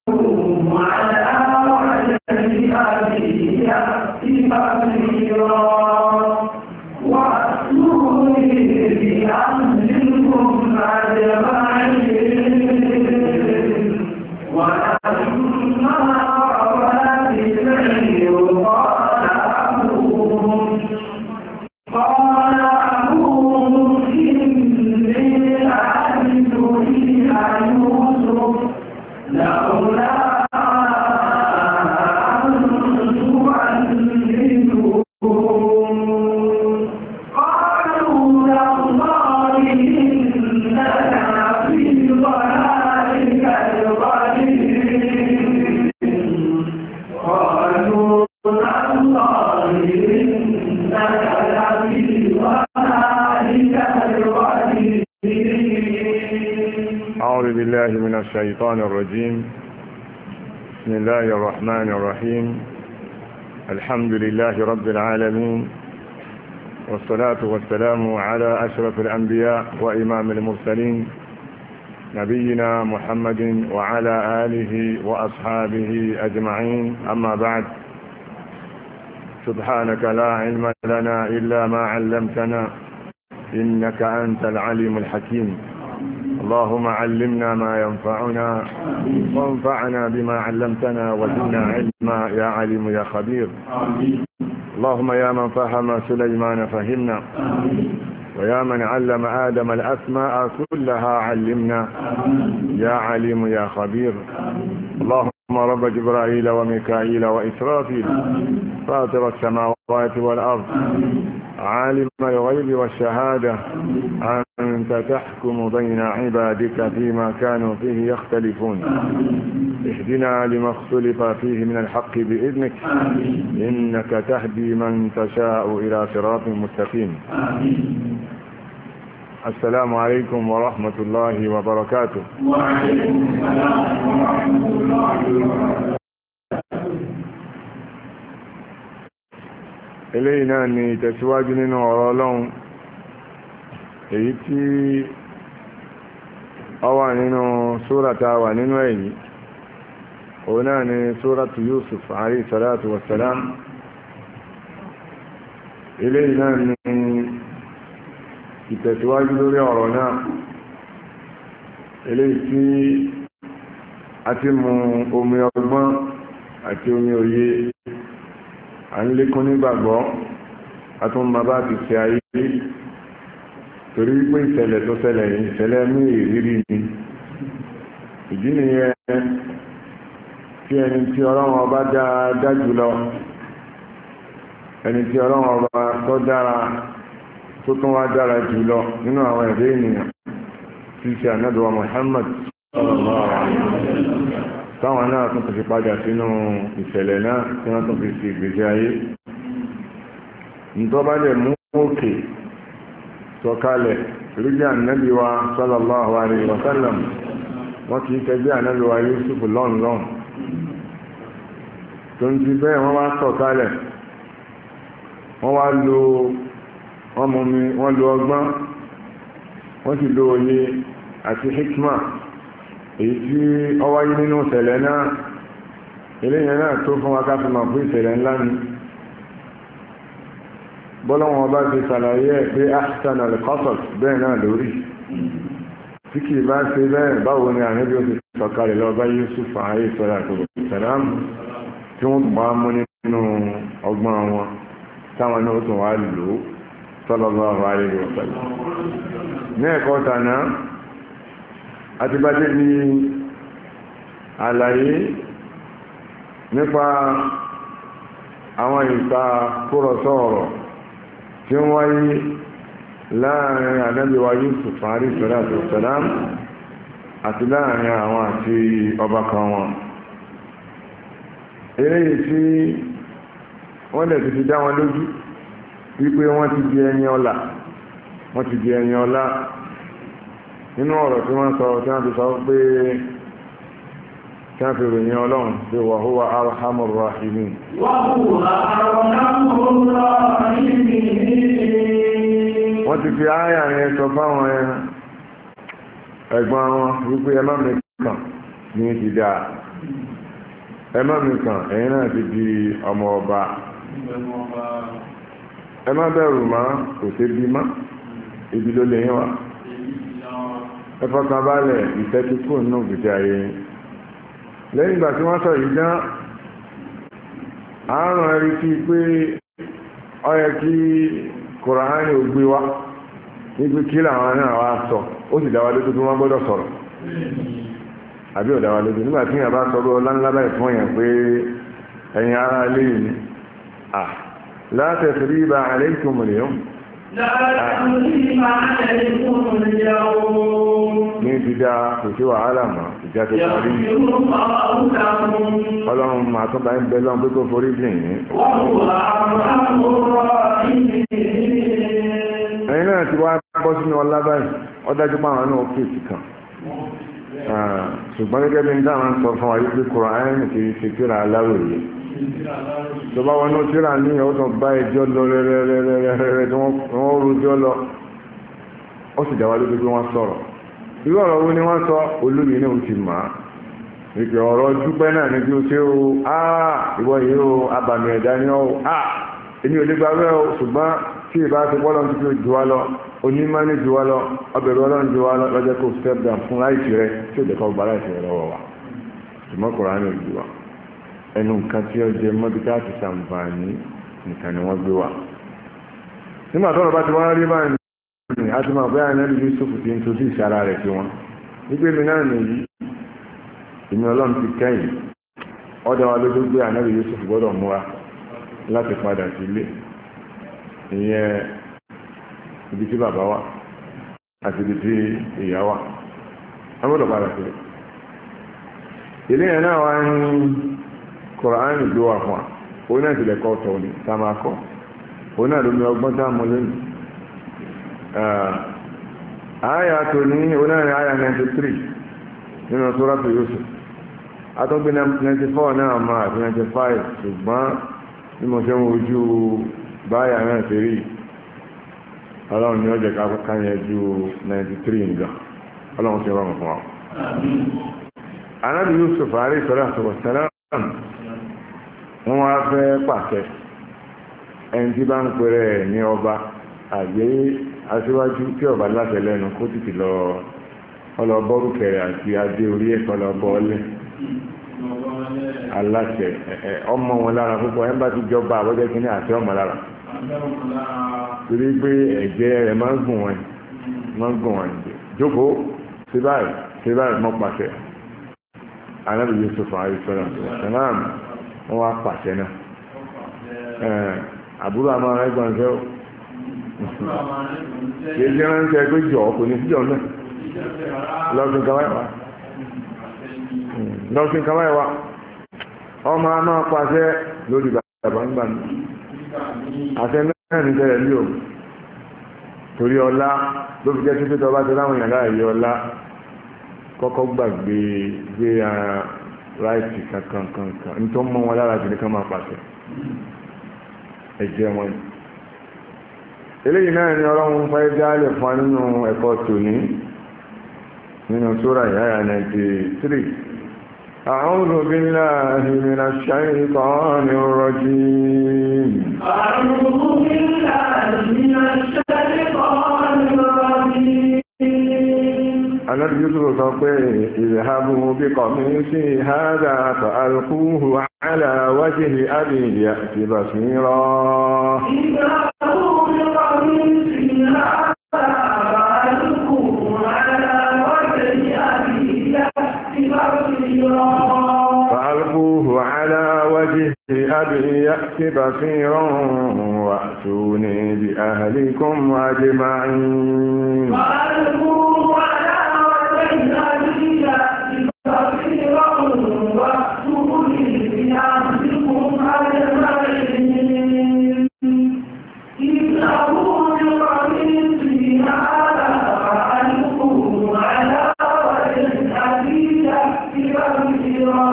الشيطان الرجيم. بسم الله الرحمن الرحيم. الحمد لله رب العالمين، والصلاة والسلام على أشرف الأنبياء وإمام المرسلين نبينا محمد وعلى آله وأصحابه أجمعين. أما بعد، سبحانك لا علم لنا إلا ما علمتنا إنك أنت العليم الحكيم. اللهم علمنا ما ينفعنا وانفعنا بما علمتنا وزدنا علما يا عليم يا خبير. اللهم يا من فهم سليمان فهمنا، ويا من علم آدم الأسماء كلها علمنا يا عليم يا خبير. اللهم رب جبرائيل وميكائيل وإسرافيل فاطر السماوات والأرض عالم الغيب والشهادة، أنت تحكم بين عبادك فيما كانوا فيه يختلفون. اهدنا لما اختلف فيه من الحق بإذنك، إنك تهدي من تشاء إلى صراط مستقيم. السلام عليكم ورحمة الله وبركاته. وعليكم السلام ورحمة الله وبركاته. إلينا أني تسواجن ورالون èyí ó wà nínú súrata wà nínú èyí òun náà ni súratu Yusuf alayhi salatu wassalam. ilé náà ni ìtẹ̀síwájú lórí ọ̀rọ̀ náà, ilé tí a ti mú omi ọgbọ́n àti omi òye, à ń lékún nígbàgbọ́, a tún ma bá ti ṣe ayé, torí wípé ìṣẹ̀lẹ̀ tó ṣẹlẹ̀ yìí ìṣẹ̀lẹ̀ ní ìrírí ni. ìdí nìyẹn tí ẹni tí Ọlọ́run ọba dá jùlọ, ẹni tí Ọlọ́run ọba tó dára tó tún wá dára jùlọ nínú àwọn ẹ̀dẹ́ ènìyàn tí ṣe Ànábì wa Muhammad sallallahu alaihi wasallam, táwọn náà tún fi padà sínú ìṣẹ̀lẹ̀ náà tí wọ́n tún fi sí ìgbésí ayé. ǹtọ́ bá lè mú òkè sọ̀kalẹ̀ ríjẹ́ Ànábì wa sallallahu alaihi wasallam, wọ́n kìí tẹ́gbẹ́ Ànábì wa Yusuf lọ́nlọ́n. tó ń ti bẹ́ẹ̀ wọ́n wá sọ̀kalẹ̀, wọ́n wá lo ọmọmi, wọ́n lo ọgbọ́n, wọ́n sì lo òye àti hikma, èyí tí ó wáyé nínú ìṣẹ̀lẹ̀ náà. eléyìn náà tó fún wa ká fi mọ̀ fún ìṣẹ̀lẹ̀ ńlá ni. bọ́lọ́wọ́n bá ti ṣàlàyé ẹ̀ pé ahsan al-qasas bẹ́ẹ̀ náà lórí. tí kìí bá ṣe bẹ́ẹ̀, báwo ni Ànábì ó ti sọ̀kalẹ̀ lọ bá Yusuf alayhi salatu wassalam tí wọ́n tún wá mú nínú ọgbọ́n wọn táwọn náà tún wá lò ó sallallahu alayhi wa sallam. ní ẹ̀kọ́ tànà àti bá dé ní àlàyé nípa àwọn ìta kúrọ̀sọ ọ̀rọ̀ tí wọ́n wáyé láàrin Ànábì wa Yusuf alayhi salatu wassalam àti láàrin àwọn àti ọba kan wọn. eléyìí tí wọ́n lè ti dá wọn lójú wípé wọ́n ti di ẹni ọlá, wọ́n ti di ẹni ọlá nínú ọ̀rọ̀ tí wọ́n sọ, tí wọ́n fi sọ pé kí wọ́n fi ròyìn Ọlọ́run pé wa huwa arhamur rahimin. wọ́n ti fi ááyà yẹn sọ fáwọn ẹ̀gbọ́n wọn wípé ẹ má mẹ́kàn ní ti dáa ẹ má mi kàn ẹ̀yin náà ti di ọmọ ọba ẹ má bẹ̀rù mọ́ kò sí bí mọ́ ibi ló lè yín wá ẹ fọkàn balẹ̀ ìfẹ́ ti kú nínú gbèsè ayé lẹ́yìn ìgbà tí wọ́n sọ yìí dán àárùn ẹ̀rí sí pé ó yẹ kí Kùránì ò gbé wá níbi kí làwọn náà wá sọ ó sì dáwà lójú tó wọ́n gbọ́dọ̀ sọ̀rọ̀ àbí ò dáwà lójú nígbà tí yàn bá sọ ọlá ńlá báyìí fún yàn pé ẹ̀yin ará ilé yìí ni la tasriba alaykum al-yawm ní ti dá kò sí wàhálà mọ́ ìjà tó parí ọlọ́run máa tó bá ń bẹ lọ́n pé kó forí jìn yín ẹ̀yin náà ti wá bọ́ sínú ọlá báyìí ó dájú pé àwọn náà fèsì kan ṣùgbọ́n gẹ́gẹ́ bí n dáhùn sọ fún wa yìí pé Kùránì kì í ṣe kíra aláwòye tó bá wọn náà tíra ní ọ̀tọ̀ bá ẹjọ́ lọ rẹ̀rẹ̀rẹ̀rẹ̀ tí wọ́n rojọ́ lọ ó sì dáwà lójú pé wọ́n sọ̀rọ̀ irú ọ̀rọ̀ wo ni wọ́n sọ olóyìn náà ti mà á ìpè ọ̀rọ̀ dúpẹ́ náà ní bí ó ṣe o ìwọ yìí o abàmì ẹ̀dá ni ó èmi ò lè gba rẹ́ o ṣùgbọ́n tí ìbá ti pọ́ lọ́n tó ju wa lọ onímọ̀ ní ju wa lọ ọbẹ̀rẹ̀ ọlọ́run ju wa lọ lọ́jọ́ kó step down fún láìsí rẹ tí ò jẹ́ kó gba láìsí rẹ lọ́wọ́ wa ṣùgbọ́n Kùránì ò ju wa ẹnu nǹkan tí ó jẹ mọ́bí káàkiri sàǹfààní nìkan ni wọ́n gbé wà nígbà tó ọ̀rọ̀ bá ti wá rí báyìí ní a ti máa bẹ́ ànábì Yusuf ti ń tojú ìṣara rẹ̀ sí wọn wípé mi náà nìyí ìmọ̀ ọlọ́run ti kẹ́yìn ọdọ̀ wa lójú gbé ànábì Yusuf gbọ́dọ̀ múra láti padà sílé ìyẹn ibi tí bàbá wà àti ibi tí ìyá wà a gbọ́dọ̀ padà sílé ilé yẹn náà wá ń Kùránì ló wà fún wa òun náà tilẹ̀ kọ́ ọ̀tọ̀ ní tá a máa kọ́ òun náà ló ní ọgbọ́n tá a mọ lónìí àyà tó ní òun náà ní àyà 93 nínú Suratu Yusuf atọ́gbé 94 náà máa àti 95 ṣùgbọ́n bí mo ṣe ń wojú báyà náà ṣe rí ọlọ́run ní ọjọ́ káyẹ ju 93 nìgbà ọlọ́run ṣe rọrùn fún wa. Ànábì Yusuf alayhi salatu wa salam wọ́n wá fẹ́ pàṣẹ ẹni tí bá ń pèrè ẹ̀ ní ọba àgbé aṣíwájú tí ọba láṣẹ lẹ́nu kó títí lọ ọlọ́bọ́rù kẹrẹ àti adé orí ẹ̀kọ́ lọ́bọ́ọ́lẹ̀ aláṣẹ ọmọ wọn lára púpọ̀ ẹ̀ ń bá ti jọba àbọ́jẹ́ kínní àti ọmọ lára torí pé ẹ̀jẹ̀ rẹ̀ máa ń gùn wọn jókòó sí báyìí mọ́ pàṣẹ Ànábì Yusuf alayhi salam wọ́n wá pàṣẹ náà àbúrò àmọ́ ẹgbọ́n ṣẹ́ ó kìí ṣe ránṣẹ́ pé jọ kò ní síjọ náà lọ́sìn kàwáìwá ọmọ a máa pàṣẹ lórí bàbá ń gbà ní àṣẹ náà ní tẹ́lẹ̀ ní òun torí ọlá ló fi jẹ́ sí pé tọba tó láwọn èèyàn láàyè ọlá kọ́kọ́ gbàgbé gbé ara ráìtì kankan nítorí mọ́ wọn lára jù ní ká máa pàṣẹ ẹ̀jẹ̀ wọn eléyìí náà ni ọlọ́run fẹ́ jálẹ̀ fún nínú ẹ̀kọ́ tòní nínú sura ìyáyà 93 أعوذ بالله من الشيطان الرجيم أعوذ بالله من الشيطان الرجيم النبي يوسف قال اذهبوا بقميصي هذا فألقوه على وجه أبي يأتي بصيرا اذهبوا بقميصي هذا فألقوه على وجه أبي يأتي بصيرا فألقوه على وجه أبي يأت بصيرا وأتوني بأهلكم أجمعين فألقوه على وجه أبي يأت بصيرا وأتوني بأهلكم أجمعين اذهبوا بقميصي هذا فألقوه على وجه أبي يأت بصيرا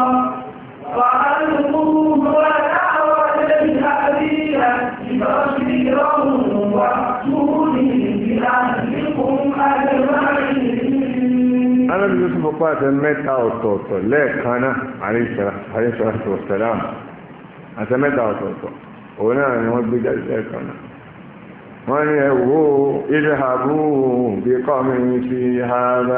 فألقوه على وجه أبي يأت بصيرا وأتوني بأهلكم أجمعين. Ànábì Yusuf pàṣẹ mẹ́ta ọ̀tọ̀ọ̀tọ̀ lẹ́ẹ̀kan náà alayhi wassalam àṣẹ mẹ́ta ọ̀tọ̀ọ̀tọ̀ òun náà ni wọ́n gbé jáde lẹ́ẹ̀kan náà wọ́n ní ẹ̀wọ́ idhabu bi qamisi hadha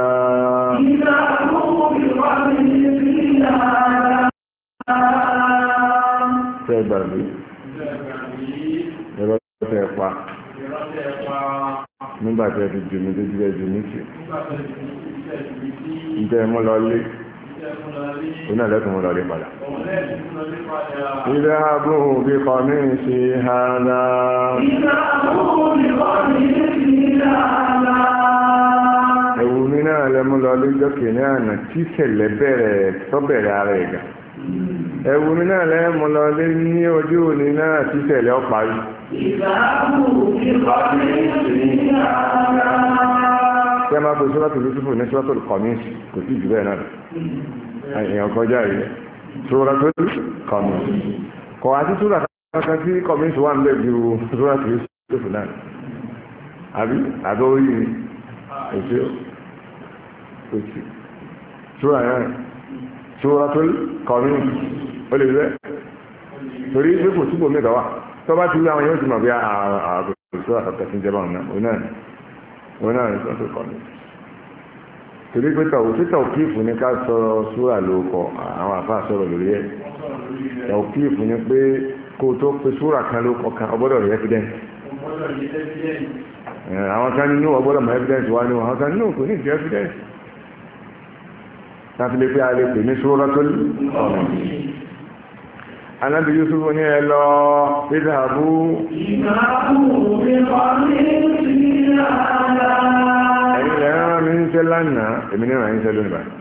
tẹ́gbàgbé ẹ̀rọ tẹ́ pa nígbàtí ẹ fi jù mí lójú ẹ jù mí sí ǹjẹ́ mú lọ lé oní ẹ̀lẹ́tùn mú lọ lé padà idhabu bi qamisi hadha ẹ̀wù mi náà lẹ́mú lọ lé jọ́kì ní àná tí ṣẹlẹ̀ bẹ̀rẹ̀ tọ́bẹ̀rẹ̀ ara ẹ̀gà ẹ̀wù mi náà lẹ́mú lọ lé ní ojú òní náà tí ṣẹlẹ̀ ọparí Ṣé máa bọ̀ sọ́lá tó lóṣùfò ní sọ́lá tó kọ̀míṣì kò sí jù bẹ́ẹ̀ náà. Èèyàn kọjá rí sọ́lá tó kọ̀míṣì. Kọ̀ àti sọ́lá kankan tí kọ̀míṣì wà ń bẹ̀ ju sọ́lá tó lóṣùfò náà. Àbí àgọ́ orí ni èsì òsì. Sọ́lá náà sọ́lá tó kọ̀míṣì ó lè bẹ́. Torí pé kò túbọ̀ mẹ́ta wà. Tọ́ba ti rí àwọn yóò ti mọ̀ bí àbùsọ àtàkùn ìjọba ọ̀nà ní sọ́tò kọ́ ní. Torí pé títà òkìfù ní ká sọ̀rọ̀ súrà lóòkọ̀ àwọn àfáà sọ̀rọ̀ lórí ẹ̀. Òkìfù ní pé kó tó pe súrà kan lóòkọ̀ kan ọgbọ́dọ̀ rí evidence. Àwọn kan nínú ọgbọ́dọ̀ mọ̀ evidence wá ní wọn, àwọn kan nínú kò ní ìdí evidence. Láti lè pé a lè pè ní súrà tó ọ̀nà. Anábi Yusuf ní ẹ lọ ìdàbú ẹ̀yìn lẹ́rán mi ń tẹ́ lánàá èmi ní ìrìn àyíṣẹ́ lónìí báyìí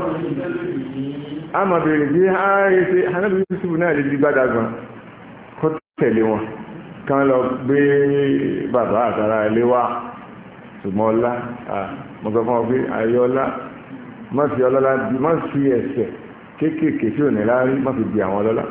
a máa bèèrè bí ààrẹ ṣe Anábi Yusuf náà lè di gbádà gan kó tẹ̀lé wọn kan lọ gbé bàbá àtàrà ilé wá ṣùgbọ́n ọlá mọ́sọ fún ọ pé ayé ọlá má fi ẹ̀ṣẹ̀ kéékèèké tí ò ní láárí má fi bí àwọn ọlọ́lá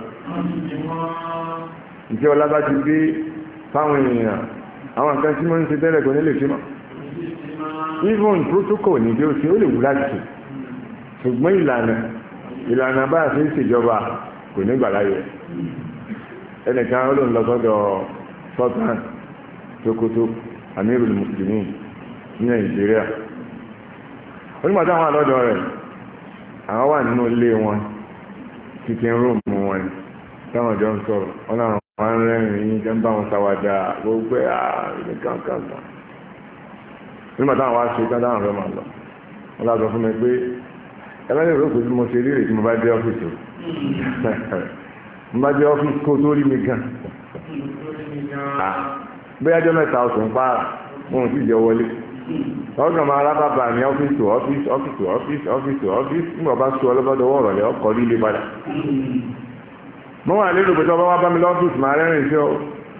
ìjẹ́ ọlá bá ti gbé fáwọn èèyàn àwọn nǹkan tí wọ́n ń ṣe tẹ́lẹ̀ kò ní lè ṣe mọ́ even protocol ní bí ó ṣe ó lè wù láti ṣe ṣùgbọ́n ìlànà bá a ṣe ń ṣèjọba kò ní gbà láyé ẹnìkan ó lòun lọ sọ́dọ̀ Sultan Sokoto Amirul Muslimin ní Nàìjíríà onígbà táwọn àlọ́dọ̀ rẹ̀ àwọn wà nínú ilé wọn kitchen room wọn ni táwọn jọ ń sọ̀rọ̀ wọn náà wọn rẹ́rìn yín jẹ́ ń bá wọn ṣàwàdà gbogbo kankan nígbà táwọn wá ṣe tán táwọn fẹ́ máa lọ wọn lọ fún mi pé ẹlẹ́yìn rò pé mo ṣe rí rè tí mo bá dé ọ́fíìsì mo bá dé ọ́fíìsì kó tó rí mi gan bóyá jẹ́ mẹ́ta oṣù ń pààrà mo ò sì jẹ́ wọlé ọgbọ̀n máa rábàbà ní ọ́fíìsì nígbà bá sọ ọlọ́bọ́dọ̀ wọ̀rọ̀ lẹ́ ọkọ̀ líle padà mọ́ wà lérò pé tọ́bá wá bá mi lọ́fíìsì máa rẹ́rìn sí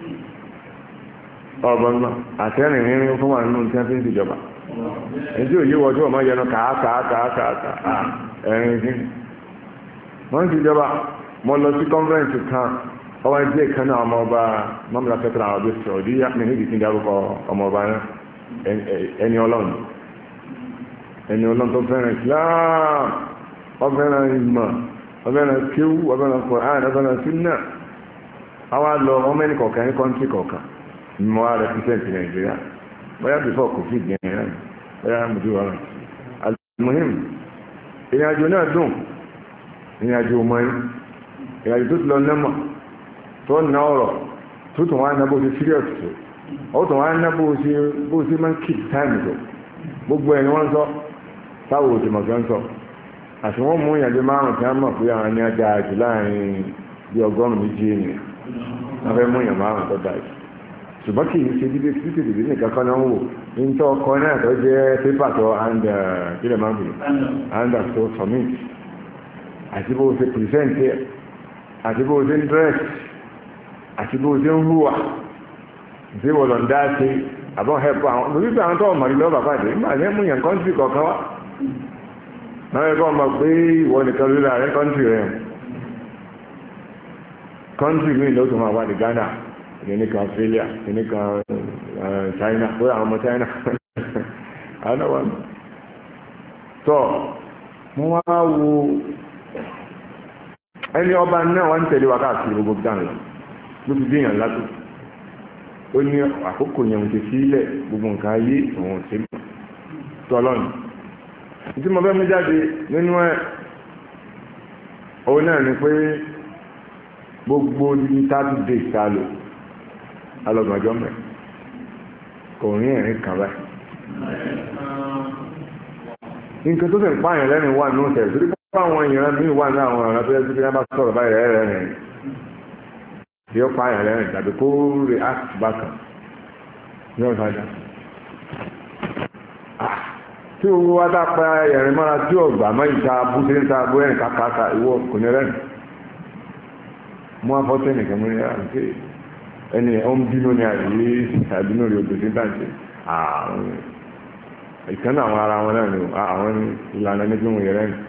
ọgbọ̀n náà àtẹ́rìn rírin fún wà nínú tí wọ́n fi ń ṣèjọba èyí ò yíwọ tí wọ́n máa yẹnu kàákàákàákàá ẹ̀rin sí wọ́n ń ṣèjọba mo lọ sí kọ́nfẹ́rẹ́ǹsì kan ọwọ́ ẹgbẹ́ kan náà ọmọ ọba mọ́mílá fẹ́tàrà àwọn ọdún sọ̀rọ̀ díyà ní ìdí tí ń darúkọ ọmọ ọba náà ẹni ọlọ́run tó fẹ́ràn Islam ọfẹ́ràn ìmọ̀ ọfẹ́ràn kíw ọfẹ́ràn Qur'an ọfẹ́ràn súnà àwọn àlọ́ ọmọ ẹni kọ̀ọ̀kan ní kọ́ńtì kọ̀ọ̀kan mọ́ a rẹpítẹ́ǹtì Nàìjíríà bóyá bífọ́ kò fi gbìyànjú náà bóyá mùtú ọ̀rọ̀ almuhim ìrìnàjò náà dùn ìrìnàjò mọ́ni ìrìnàjò tó ti lọ nẹ́mọ̀ tó ná ọ̀rọ̀ tó tún wá ná bó ti serious tó ó tún wá ná bó ṣe máa ń keep time tó gbogbo ẹni wọ́n sọ táwọn òtún mọ̀ fẹ́ ń sọ àti wọ́n mú ìyàdé márùn tí wọ́n mọ̀ pé àwọn ní ajá àjù láàrin bí 100 ènìyàn wọ́n fẹ́ mú ìyàn márùn tó dáa ṣùgbọ́n kì í ṣe dídé títí dìde nìkan kan náà ń wò ní tó ọkọ náà tó jẹ́ pépà tó kílẹ̀ máa ń bì tó submit àti bó ṣe present ẹ̀ àti bó ṣe ń dress àti bó ṣe ń hùwà ṣé wọ́n lọ ń dá sí àbọ̀ hẹ́pọ̀ àwọn olùdíje àwọn tó ọmọ ìlú ọba pàdé nígbà tí mú yàn kọ́ńtì kọ̀ọ̀kan wá náà ẹ̀kọ́ ọmọ pé ìwọ nìkan lórí ààrẹ kọ́ńtì rẹ̀ kọ́ńtì míì ló tún máa wà ní Ghana ìníkan Australia ìníkan China pé àwọn ọmọ China àwọn náà wà tọ́ mo wá wo ẹni ọba náà wá ń tẹ̀lé wa káàkiri gbogbo dáhùn lọ ló fi dé èèyàn látò ó ní àkókò yẹn ti sílẹ̀ gbogbo nǹkan ayé òun ṣe mọ́ tọ́lọ́nù tí mo fẹ́ mú jáde nínú ẹ̀ òun náà ni pé gbogbo ní 30 days ta lò alọ́gbọ̀njọ́ mẹ́ kò rí ẹ̀rín kan báyìí nǹkan tó sì ń pààyàn lẹ́nu wà ní oúnjẹ torí pé àwọn èèyàn míì wà ní àwọn ọ̀rọ̀ tó yẹ kí wọ́n bá sọ̀rọ̀ báyìí rẹ̀ rẹ̀ tí ó pààyàn lẹ́nu tàbí kó react bákan ní ọ̀sájà tí owó wá dápa ẹ̀rìn mọ́ra tí ọ̀gbà mọ́ ìta búṣe ń ta bó ẹ̀rìn kàkàkà ìwọ kò ní rẹ́nu mú afọ́tẹ́ nìkan mú ní àǹtí ẹni ẹ̀ ń bínú ní àyè àbínú rí odò sí dáǹtì ìkànnì àwọn ara wọn náà ni àwọn ìlànà ní bí wọn yẹ rẹ́nu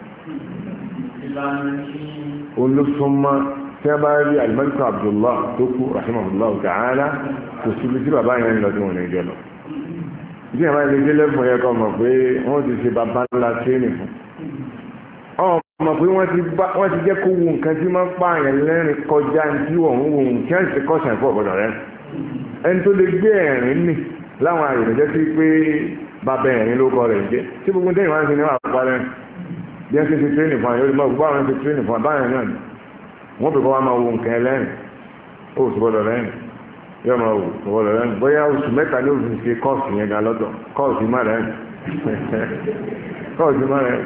olùsọmọ tí a bá rí alimọ́lùkọ́ Abdullah tó kú rahimahullah ta'ala kò síbi tí bàbá yẹn lọ sí wọn ní ìjọ lọ bí àwọn ilé ilé fún yẹ kọ́ mọ̀ pé wọ́n ti ṣe bàbá ńlá tírénì fún ọmọ pé wọ́n ti jẹ́ kó wu nǹkan tí máa ń pààyàn lẹ́rìn kọjá tí wọ́n ń wo kí wọ́n ti kọ́sàn fún ọ̀gbọ́dọ̀ rẹ̀ ẹni tó lè gbé ẹ̀rín nì láwọn àyè tó jẹ́ sí pé bàbá ẹ̀rín ló kọ rẹ̀ jẹ́ tí gbogbo tẹ́yìn wá ń ṣe ní wàá parẹ́ bí wọ́n ti ṣe tírénì fún àyè olùmọ̀ gbogbo àwọn ti tírénì fún àbáyàn náà wọ́n pè kọ́ wá máa wo nǹkan ẹlẹ́rìn ó sì gbọ́dọ̀ rẹ́rìn yóò máa wò ọ̀wọ́lọ̀ rẹ̀ bóyá oṣù mẹ́ta ní òfin ṣe kọ́ọ̀sì yẹn gan lọ́dọ̀ kọ́ọ̀sì má rẹ̀ kọ́ọ̀sì má rẹ̀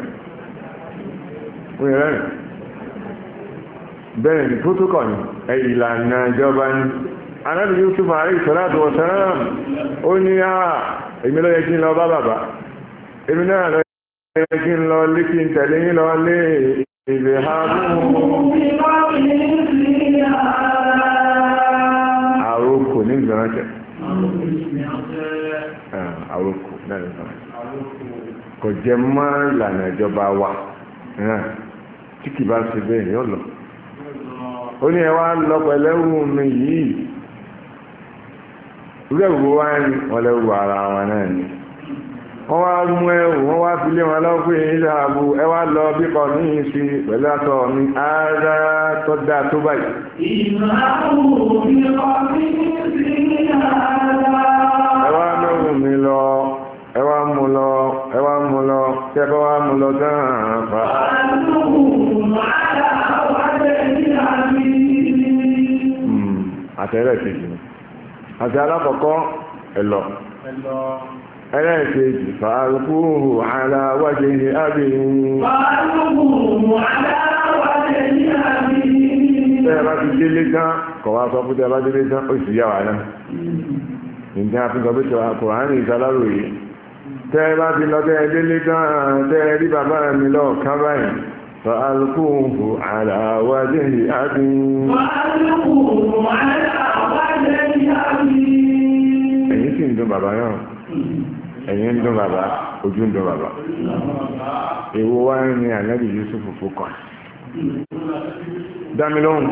ó yẹ rẹ̀ bẹ́ẹ̀ ni protocol ni ìlànà ìjọba ní anábì Yusuf alayhi salatu wa salam ó ní èmi ló yẹ kí n lọ bá bàbá èmi náà lọ yẹ kí n lọ lé kí n tẹ̀lé yín lọ lé ìlè ha àrókò ní ìgbìyànjẹ́ àrókò náà kò jẹ mọ́ ìlànà ìjọba wa tí kì bá ṣe bẹ́ẹ̀ yóò lọ ó ní ẹwà lọ pẹ̀lẹ́wù mi yìí rẹ̀wù wá ní wọ́n lẹ́wù ara wọn náà ni wọ́n wá mú ẹwù wọ́n wá fi lé wọn lọ́pẹ́ ilẹ̀ àbú ẹwà lọ bí kọ ní ìsí pẹ̀lú àtọ̀ mi ara tó dá tó báyìí ẹwà mẹ́wù mi lọ ẹwà mú lọ tí ẹbá wá mú lọ dáhàn fa àtẹ́rẹ̀ kejì àti alákọ̀ọ́kọ́ ẹ̀lọ ẹlẹ́ẹ̀kejì fàárùkúhù aláwájẹ́ ní ábìnrin tẹ́ẹ̀bá ti délé tán kọ̀wá sọ fún tẹ́ẹ̀bá délé tán ó sì yà wà náà ìjẹ́ àfihàn pé Kùránì ìsàláròyé tẹ́ẹ̀bá ti lọ tẹ́ẹ̀ délé tán tẹ́ẹ̀ rí bàbá mi lọ kábáyì fàárùkúhù aláwájẹ́ ní ábìnrin ẹ̀yìn sì ń dún bàbá náà ẹ̀yìn ń dún bàbá ojú ń dún bàbá èwo wá ní ànábì Yusuf fòkàn dámilóhùn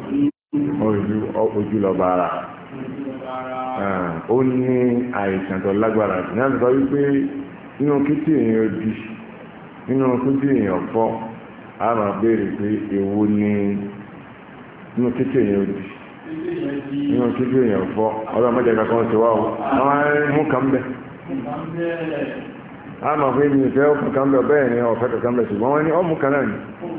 ojú lọ bára ó ní àìsàn tó lágbára ní àbíkọ wípé nínú kìtì èèyàn òdì nínú kìtì èèyàn fọ́ a máa béèrè pé èwo ní nínú kìtì èèyàn òdì nínú kìtì èèyàn fọ́ ọlọ́mọdé kankan ti wá o wọ́n mú kàn bẹ́ẹ̀ a máa fi ní ìfẹ́ ọkùn kan bẹ̀ bẹ́ẹ̀ ni ọ̀fẹ́ kankan bẹ̀ ṣùgbọ́n wọ́n ní ọmú kan náà ni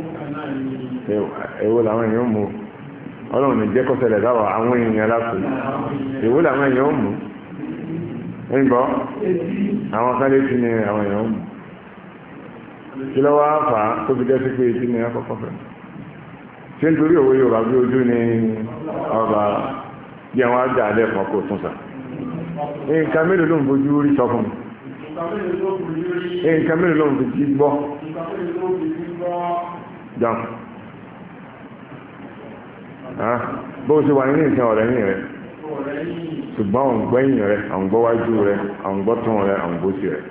èwo làwọn èèyàn mú ọlọ́run ní jẹ́ kọ́sẹ̀lẹ̀ sáwọ̀ àwọn èèyàn lápò èwo làwọn èèyàn mú ń gbọ́ àwọn kan létí ni àwọn èèyàn mú kí lọ́wọ́ àfà tó fi jẹ́ sí pé etí ni akọ́kọ́ fẹ́ ṣé nítorí òwe Yorùbá bí ojú ni ọba bí àwọn àgbà alẹ́ kan kò tún sà nǹkan mélòó ló ń fojú rí sọ fún mi nǹkan mélòó ló ń fi gbọ́ dáhùn bó ṣe wà nínú ìsìn ọ̀rẹ́ yìí rẹ̀ ṣùgbọ́n àwọn gbẹ́yìn rẹ̀ àwọn gbọ́wájú rẹ̀ àwọn gbọ́tún rẹ̀ àwọn gbóṣì rẹ̀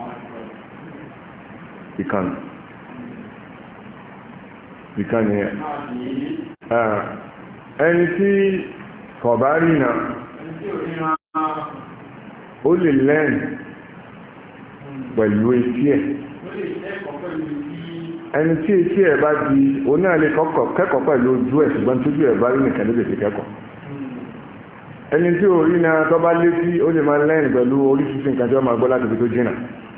ìkànnì ẹni tí kọ̀bá rí náà ó lè lẹ́rìn pẹ̀lú etí ẹ̀ ẹni tí etí ẹ̀ bá di oní àlè kẹ́kọ̀ọ́ pẹ̀lú ojú ẹ̀ ṣùgbọ́n tójú ẹ̀ bá rí nìkan ló lè fi kẹ́kọ̀ọ́ ẹni tí orí náà tó bá létí ó lè máa lẹ́yìn pẹ̀lú oríṣiríṣi nǹkan tí wọ́n máa gbọ́ láti fi tó jìnà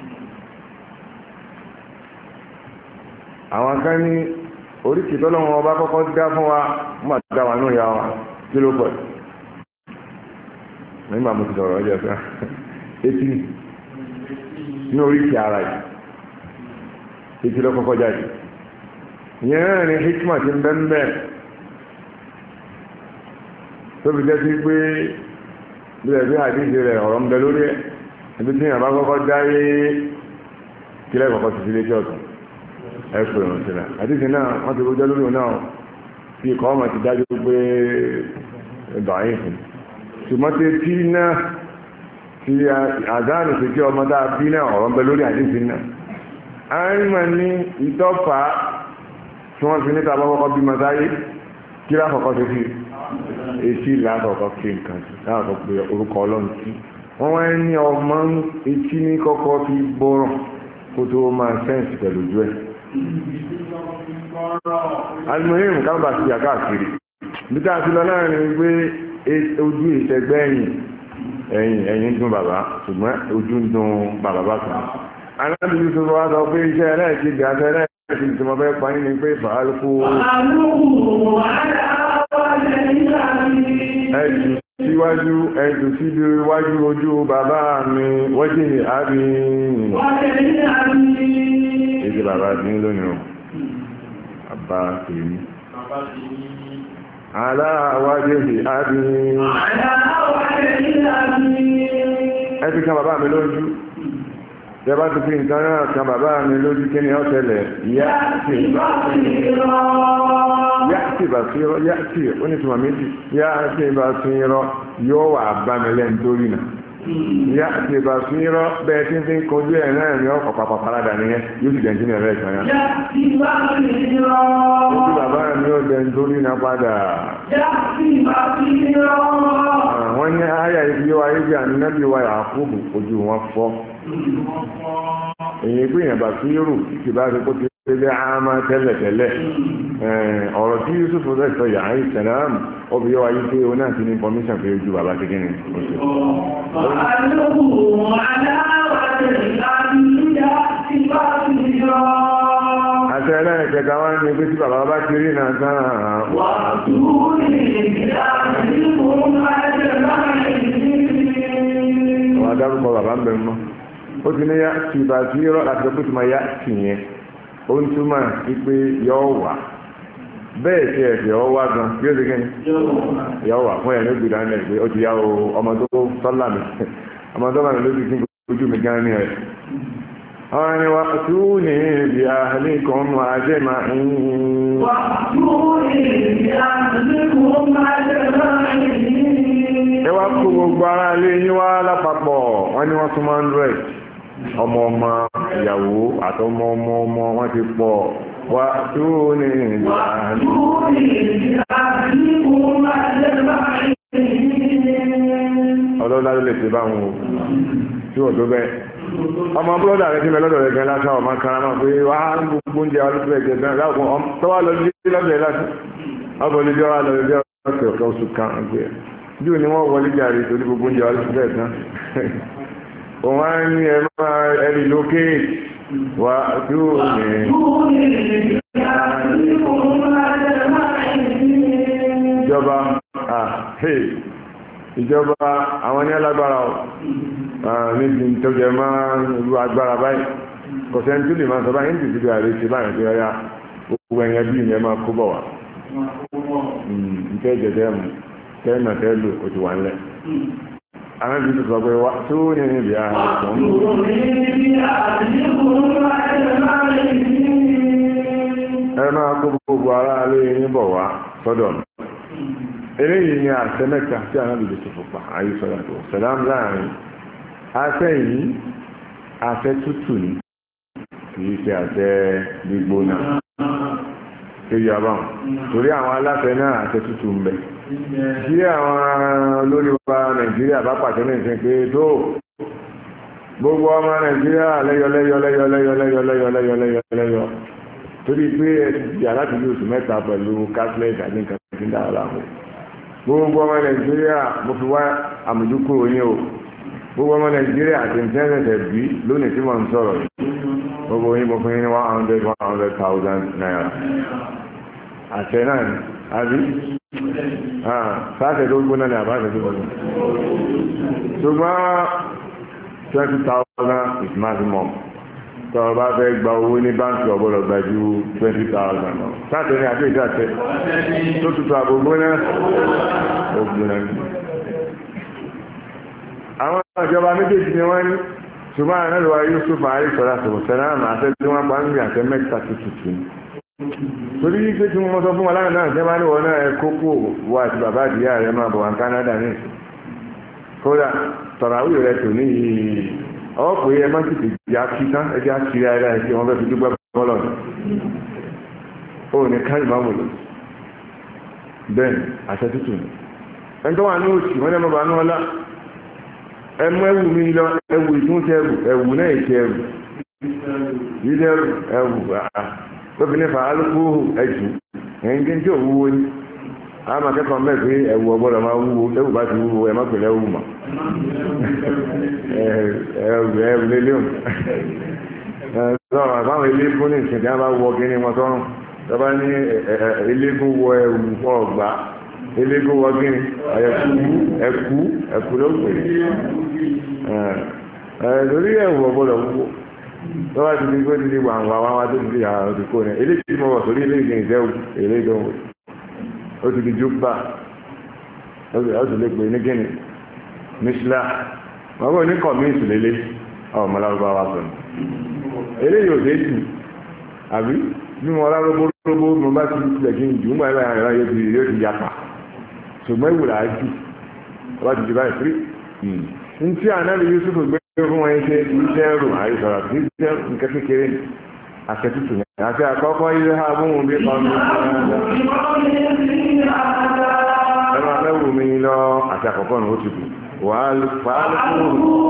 àwọn kan ní oríṣi tọ́lọ́wọ́n ọba kọ́kọ́ dá fún wa mọ̀ dá wa náà yá wa kí ló pọ̀ nígbà mo ti sọ̀rọ̀ ọjọ́ sá etí ní oríṣi ara yìí etí ló kọ́kọ́ jáde ìyẹn náà ni hikma ti ń bẹ́ ń bẹ́ tó fi jẹ́ sí pé bí ẹ̀bí àdíje rẹ̀ ọ̀rọ̀ ń bẹ lórí ẹ̀ ibi tí ìyàbá kọ́kọ́ dáyé kílẹ̀ kọ́kọ́ ti fi létí ọ̀tún ẹ̀pẹ̀ ìrùn sílẹ̀ àdíje náà wọ́n ti rújọ́ lórí náà tí ikọ̀ ọmọ ti dájú pé ẹ̀dọ̀ ayé fún ṣùgbọ́n tí tí náà tí àdánù sí kí ọmọ dáa bí náà ọ̀rọ̀ ń bẹ lórí àdíje náà àárín ní ìtọ́fà tí wọ́n fi níta bá kọ́kọ́ bí mọ́sáyé kí lákọ̀ọ́kọ́ ti fi etí lákọ̀ọ́kọ́ kí nǹkan sí láàkọ́ pé orúkọ ọlọ́run sí wọ́n wá ní ọmọ etí ní kọ́kọ́ fi gbọ́rọ̀ kó tó máa sẹ́ǹsì pẹ̀lú ojú ẹ̀ alimoyim kábà sí àkáàkiri bí tá a ti lọ láàrin pé ojú ìtẹ̀gbẹ́ ẹ̀yìn dùn bàbá ṣùgbọ́n ojú ń dùn bàbá bákan alábìlú tó wá sọ pé iṣẹ́ ẹlẹ́ẹ̀kí gàtẹ́ ẹlẹ́ẹ̀kí tí mo fẹ́ parí ni pé fàálùkù ẹ̀jù síwájú ẹ̀jù síbi iwájú ojú bàbá mi wọ́jì ní àbí èdè bàbá ní lónìí o bàbá tèmi aláwájẹ́ sí àbí ẹ̀fí kan bàbá mi lójú Jẹba tó fi nǹkan náà kan bàbá mi lójú kí ni ó tẹ́lẹ̀ yáàtì onítùmọ̀ méjì yáàtì bá fi rọ yóò wà bá mi lẹ́nu torí náà yáàtì bá fi rọ bẹ́ẹ̀ tí fi ń kojú ẹ̀ náà ni ọkọ̀ pàpà parada nìyẹn yóò sì dẹ̀ tí ní ẹ̀rẹ́ ìkan yá ojú bàbá mi ó dẹ̀ torí náà padà wọ́n ní àyà ibi yóò wáyé bí ànínábí wa Yakubu ojú wọn fọ́ èyí pé èèyàn bá sí rù tí bá rí kó ti tẹ́lẹ̀ àmà tẹ́lẹ̀tẹ́lẹ̀ ọ̀rọ̀ tí Yusuf rẹ̀ sọ yàrá ìsẹ̀láàmù ọbí yọ ayé pé o náà ti ní information pé ojú bàbá ti gíní oṣù àti ẹlẹ́ẹ̀kẹta wá ní pé tí bàbá bá ti rí náà sáà wà dárúkọ bàbá ń bẹ̀ mọ́ ó ti ní yá ti bá sí rọ́ láti ọkùnrin tó máa yá sí yẹn ó ń túmọ̀ sí pé yọ wà bẹ́ẹ̀ tí ẹ̀fẹ̀ ọ wá gan bí ó ti gẹ́ni yọ wà fún ẹ̀rẹ́ gbìdá ní ẹ̀gbẹ́ ó ti yá o ọmọ tó sọ́là mi ọmọ tó bá mi lójú sí ojú mi gan ní ẹ̀ àwọn ni wà tú ní ibi àhàlì kan mọ ajé máa ń ẹ wá kó gbogbo ara lé yín wá lápapọ̀ wọ́n ní wọ́n tún máa ń rẹ̀ ọmọ ọmọ ìyàwó àtọmọ ọmọ ọmọ wọ́n ti pọ̀ wá tó ní ìgbà ọlọ́lá ló lè ṣe báwọn o tí wọ́n tó bẹ́ẹ̀ ọmọ búrọ́dà rẹ̀ tí mẹ́lọ́dọ̀ rẹ̀ gan lásán ọmọ kan máa pé wá gbogbo oúnjẹ alúfẹ́ ẹ̀jẹ̀ gan láàpọ̀ tọ́wà lọ sí lọ́dọ̀ lásán ọbọ̀lẹ̀ jọ́ wà lọ́dọ̀ jẹ́ ọ̀sẹ̀ oṣù kan àgbẹ̀ bí ò ní wọ́n wọlé jàre torí gbogbo oúnjẹ alúfẹ́ ẹ̀tàn òun á ní ẹ máa ẹni lókè wà tó ní ìjọba àwọn ní alágbára níbi tó jẹ máa ru agbára báyìí kọ̀sẹ̀ tó lè máa sọ báyìí ní ìdíbi ààrẹ ṣe báyìí tó yára gbogbo ẹ̀yẹn bí ìyẹn máa kó bọ̀ wá ìtẹ́ ìjẹ̀dẹ́ mu tẹ́ẹ̀mà tẹ́lù ó ti wà ńlẹ̀ àwọn ibi tó sọ pé wá tó ní ibi ààrẹ kan ẹ máa kó gbogbo ara alẹ́ yín bọ̀ wá sọ́dọ̀ mi eléyìí ni àṣẹ mẹ́ta tí Ànábì Yúsúfù pa àyíṣọ́lá tó sẹ̀lám láàrin àṣẹ yìí àṣẹ tútù ní kìí ṣe àṣẹ gbígbóná tó yà bá wọn torí àwọn aláṣẹ náà àṣẹ tútù ń bẹ tí àwọn olórí wa Nàìjíríà bá pàṣẹ ní ìsìn pé tó gbogbo ọmọ Nàìjíríà lẹ́yọ torí pé yàrá ti ní oṣù mẹ́ta pẹ̀lú catholic àti nǹkan tí ń dára láàmú gbogbo ọmọ Nàìjíríà mo fi wá àmójúkúrò yín o gbogbo ọmọ Nàìjíríà àti ìtẹ́sẹ̀sẹ̀ bí lónìí tí mo ń sọ̀rọ̀ yìí gbogbo yín mo fún yín ní 100,000 naira àṣẹ náà ni àbí sáàtẹ̀ tó gbóná ní àbáṣẹ tó gbóná ṣùgbọ́n 20,000 is maximum tọ́ bá fẹ́ gba owó ní báńkì ọ̀gbọ́dọ̀ gba ju 20,000 lọ sáàtẹ̀ ní àti ìdáṣẹ́ tó tutù àgbógbóná ògbóná ní àwọn ìjọba méjèèjì ni wọ́n ní ṣùgbọ́n àrẹ́lùwà Yusuf àríṣọ́lá sọ̀rọ̀sẹ̀lá àti tí wọ́n pa ń rí àtẹ́ mẹ́ta tuntun ní torí pé tí wọ́n sọ fún wọn láàrín náà tẹ́ bá níwọ̀n náà ẹ kókó wọ àti bàbá àdìyà rẹ máa bọ̀ wá Canada ní kódà tọ̀ràwì rẹ tò ní yìí ọwọ́ pé ẹ má sì ti di akíká ẹjẹ́ àkírí ara ẹ̀ tí wọ́n fẹ́ fi dúpẹ́ bọ́lọ̀ ó ní káyì máa wòlò bẹ́ẹ̀ àṣẹ tútù ní ẹni tó wà ní òsì wọ́n lẹ́mọ̀ bá ní ọlá ẹmú ẹwù mi lọ ẹwù ìtúnṣẹ́ ẹwù náà ìṣẹ́ ẹwù yídẹ́rù ẹwù tóbi nípa alùpùpù ẹjù ẹ̀yìn tí ò wúwo ní àwọn akẹ́kọ̀ọ́ mẹ́ pé ẹwù ọgbọ́dọ̀ máa wúwo ẹwù bá ti wúwo ẹ má pèlè ẹwù mọ́ ẹwù lélẹ́hùn sọ̀rọ̀ àbáwọn eléégún ní ìsìn tí wọ́n bá wọ kíní wọn tọ́rùn tọ́ba ní eléégún wọ ẹwù ọgbà eléégún wọ kíní ẹkú ló pè é lórí ẹwù ọgbọ́dọ̀ wúwo lọ́wọ́ ti di pé ti di wàǹwà wá tó ti di àwọn òdìkó ní eléyìí tí mo wọ̀ sórí eléyìí ìjẹ́wù eléyìí tó ń wò ó ti di jùbà ó sì lè pè ní gíní mísílá wọ́n bọ̀ ní kọ̀míìsì lélẹ̀ ọmọ lárúbá wa sọ̀rọ̀ eléyìí ò dé jù àbí bí mo lárúbó mo bá ti tilẹ̀ kí n jù ú mọ́ ẹ̀rọ àyàrá yóò ti yapa ṣùgbọ́n ìwòrán á jù ọba ti di báyìí fírí ní tí ànábì Yusuf gbé fún wọn ṣe ìṣẹ́rù àìsọ̀rọ̀ sí ìṣẹ́rù nǹkan kékeré àṣẹtútù ní àti àkọ́kọ́ ilé ha bún un bí kan ní ẹmà mẹ́wù mi lọ àti àkọ́kọ́ ní ó ti bù wà á fàálùkù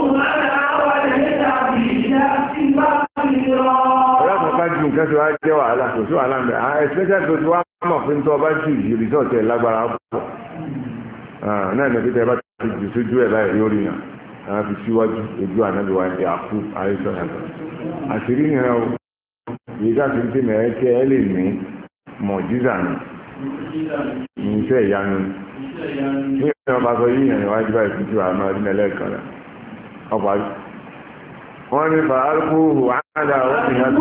ọlọ́pàá bá ju nǹkan tí wá jẹ́ wàhálà kò sí wàhálà mẹ́ especially tó ti wá mọ̀ fún tó ọba jù yìí rìsọ́ọ̀tì ẹ̀ lágbára pọ̀ náà ní pípẹ́ bá ti jù sójú ẹ̀ báyìí yóò rí yàn àwọn fi síwájú ojú ànábì wa ẹ̀ àkú àìsàn àṣírí nìyẹn o èyí ká fi ń tẹ́ mẹ́rẹ́ kí ẹ lè ní mọ̀jíza ní iṣẹ́ ìyanu ní ìwọ̀n bá sọ yíyàn níwájú báyìí fún tíwà máa rí mẹ́lẹ́ẹ̀kan rẹ̀ ọ̀pá wọ́n ní fàálùkù àádá ó fi hàn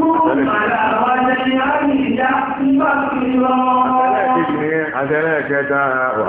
àtẹ́lẹ̀ kẹta wà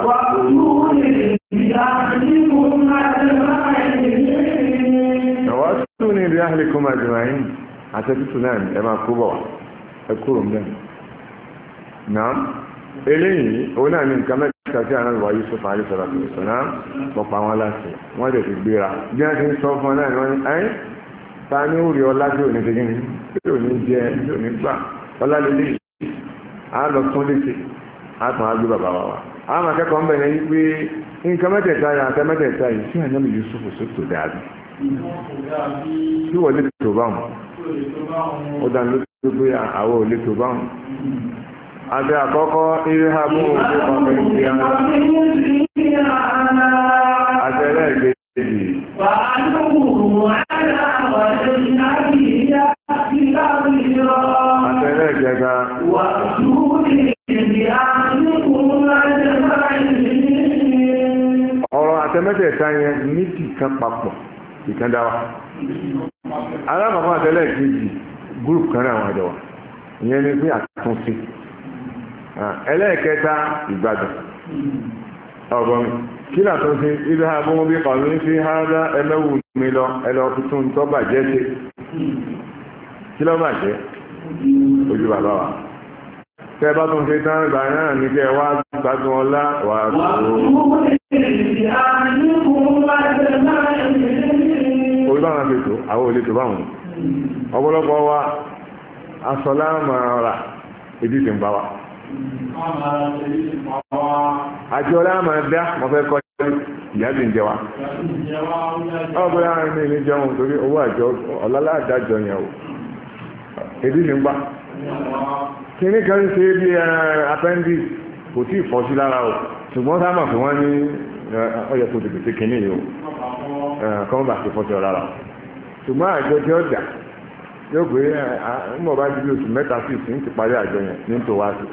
tún ní ibi ahlikum ajma'in àtẹ́tùtù náà ẹ máa kó bọ̀ wá ẹ kúrò mẹ́rin náà eléyìí òun náà ní nǹkan mẹ́ta tí àwọn ìwà Yusuf àríṣọ́lá tó sọ náà pọ̀pọ̀ àwọn aláṣẹ wọ́n lè fi gbéra bí wọ́n ti ń sọ fún ọ náà ni wọ́n ní ẹ́ ta ní ó rí ọlá tí ò ní ṣe kí ni tí ò ní jẹ tí ò ní gbà ọlá lélẹ̀ á lọ tún léṣe á tún á gbé bàbá wa wá àwọn akẹ́kọ̀ọ́ ń bẹ̀rẹ̀ yí pé nǹkan mẹ́tẹ̀ẹ̀ta yà àtẹ mẹ́tẹ̀ẹ̀ta yìí sí àyàmì Yusuf sótò dáadé tí wọ́n lè tó bá wọn ó dá lójú pé àwọn ò lè tó bá wọn àti àkọ́kọ́ ilé ha mú òkú ọmọ ìgbé ara àti ẹlẹ́ẹ̀kejì àti ẹlẹ́ẹ̀kẹta ọ̀rọ̀ àtẹmẹ́tẹ̀ẹ̀ta yẹn ní kìkan papọ̀ ìkándáwà alákọ̀ọ́kọ́ àtẹlẹ́ẹ̀kejì gúrùpù kan náà wọ́n àjọwà ìyẹn ni pé àtúnṣe ẹlẹ́ẹ̀kẹta ìgbàdàn ọ̀gbọ̀n kí làtúnṣe ilé abúmọ́ bí pàlú ní sí hádá ẹlẹ́wù mi lọ ẹlọ tuntun tó bàjẹ́ ṣe kí ló bàjẹ́ ojú bàbá wa tẹ́ bá tún ṣe tán ìgbà náà ní kẹ́ wá gbádùn ọlá wà orí báwọn fi tó àwọn olè tó báwọn ọ̀pọ̀lọpọ̀ wa asọ́lá máa rà ìdí ti ń bá wa àti ọlá máa dá mọ́ fẹ́ kọ́ ìyá sì ń jẹ wa ọgbẹ́ àárín ní ilé jẹun torí owó àjọ ọlọ́lá àdájọ yẹn o ìdí ti ń bá kíní kan ṣe bí appendix kò tí ì fọ́ sí lára o ṣùgbọ́n sáàmà fún wọn ní ọyọ tó tètè ṣe kíní yìí o kọ́mọ́ bá ti fọ́ sí ọ lára ṣùgbọ́n àjọ tí ó dà yóò pé ńgbọ̀n bá ti bí oṣù mẹ́ta sí ìsìn ti parí àjọ yẹn ní tòwá sí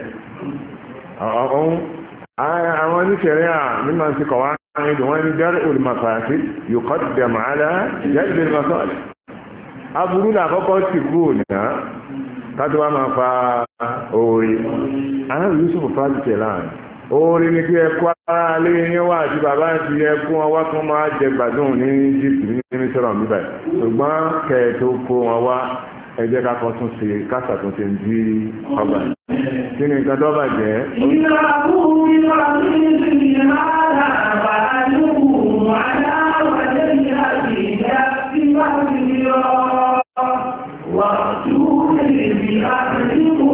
ọ̀hún àwọn oníṣẹ̀rẹ́ à nínú àti kọ̀wá wọ́n ní dárí olùmọ̀fàáfí yóò kọ́ ti dẹ̀mọ̀ alá jáde lè lọ sọ́ọ̀lẹ̀ aburú náà kọ́kọ́ sì kú ònìyà káàtó wá máa fa oore aláàbò Yusuf fàájì tẹ̀ láàrin oore ní kí ẹkú ara lé ní wá àti bàbá àti ẹkú wọn wá kán máa jẹ gbàdúrà ní Egypt ní mísírà níbẹ̀ ṣùgbọ́n kẹ̀ẹ̀tó kó wọn wá ẹ jẹ́ ká kọ́ tún ṣe kásà tún ṣe ń di ọgbà kí ni nǹkan tó bàjẹ́. ìnáwó ìwà nínú ìhàlà àbáyọ̀wò aláwọ̀dé ìhàlì ìyá tí wà ní ọ wà tún èdè àdínkù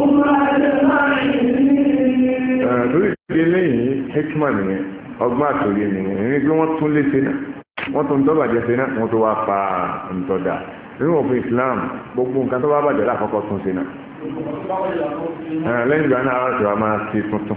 lórí ìdílé lẹ́yìn hekman nìyẹn ọgbọ́n àtòrí nìyẹn ní pé wọ́n tún lé ṣe náà wọ́n tún tọ́ bàjẹ́ ṣe náà wọ́n tó wá pa ntọ́jà nínú òfin Islam gbogbo nǹkan tó bá bàjẹ́ lákọ̀ọ́kọ́ tún ṣe náà lẹ́yìn ìgbà náà àwọn ìṣòro máa ṣe tuntun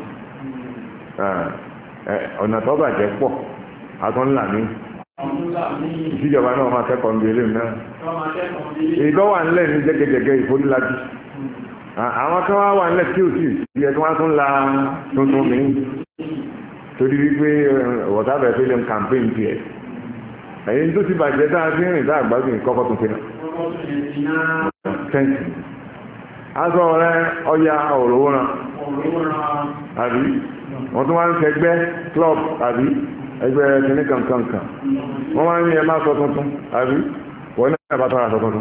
ọ̀nà tó bàjẹ́ pọ̀ àtúnlà ní ìṣíjọba náà máa kẹ́kọ̀ọ́ ń gbélé náà ìgbọ́wà ńlẹ̀ ní jẹ́gẹ́jẹ́gẹ́ ìfónílájú àwọn kan wá wà nílẹ̀ tí ò sí ìyẹ́ tí wọ́n tún la tuntun mi torí wípé wọ́tábẹ̀ fílẹ̀ campaign tiẹ̀ ẹ̀yìn tó ti bàjẹ́ tá a fi rìn tá àgbàgbé kọ́kọ́ tún fi náà fẹ́ǹsì aṣọ rẹ ọya òrówó náà àbí wọ́n tún wá ń ṣẹgbẹ́ club àbí ẹgbẹ́ kìnní kankan wọ́n wá ń ní ẹ má sọ tuntun àbí wọ́n náà bá tọ́ra sọ tuntun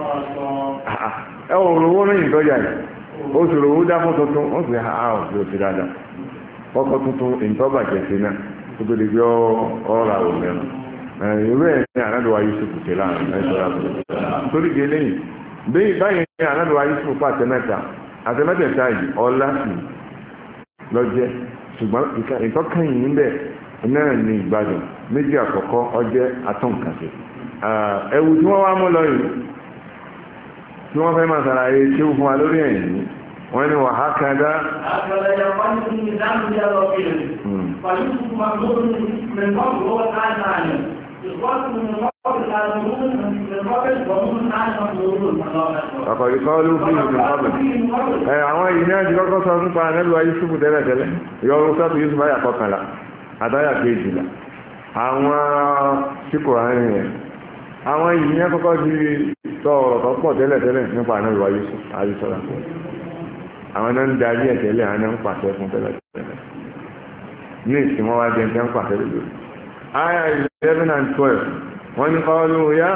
ẹ òrówó náà yìí tọ́jà yìí oṣù òrówó dá fún tuntun wọ́n sì ha ọ̀ sí òsì dáadáa kọ́kọ́ tuntun ìtọ́bàjẹ́ sí náà tó tó di gbé ọ̀rọ̀ àwọn mẹ́rin ìwé ẹ̀ ní ànádọ́wà Yusuf tẹ̀ láàrin ẹ̀ṣọ́ra torí di eléyìí báyìí ní ànádọ́wà Yusuf pàtẹ mẹ́ta àtẹmẹ́tẹ̀ẹ̀ta yìí ọlá sí lọ́jẹ́ ṣùgbọ́n ìtọ́kẹ́yìn níbẹ̀ náà ní ìgbádùn méjì àkọ́kọ́ ọjẹ́ atọ́nkàṣe ẹ̀wù tí wọ́n wá mú lọ yìí tí wọ́n fẹ́ máa sàlàyé tí ó fún wa lórí ẹ̀yìn wọ́n ní wà hákàdá ọ̀pọ̀lọpọ̀ ló fi ìrìn ọ̀bẹ̀ àwọn ìní àti kọ́kọ́ sọ nípa anẹ́lúwà Yusuf tẹ́lẹ̀tẹ́lẹ̀ yọrù sọ́tù Yusuf ayà kọkànlá àdáyà kejìlá àwọn síkò àárín rẹ̀ àwọn ìní àkọ́kọ́ ti sọ ọ̀rọ̀ tó pọ̀ tẹ́lẹ̀tẹ́lẹ̀ nípa anẹ́lúwà Yusuf ayíṣọ́ra àwọn náà ń darí ẹ̀tẹ́lẹ̀ àwọn náà ń pàṣẹ fún tẹ́lẹ̀tẹ́lẹ̀ ní ìsìn wọn wá jẹ́ ń pàṣẹ lórí ayà 11 and 12 wọ́n ní kọlu yá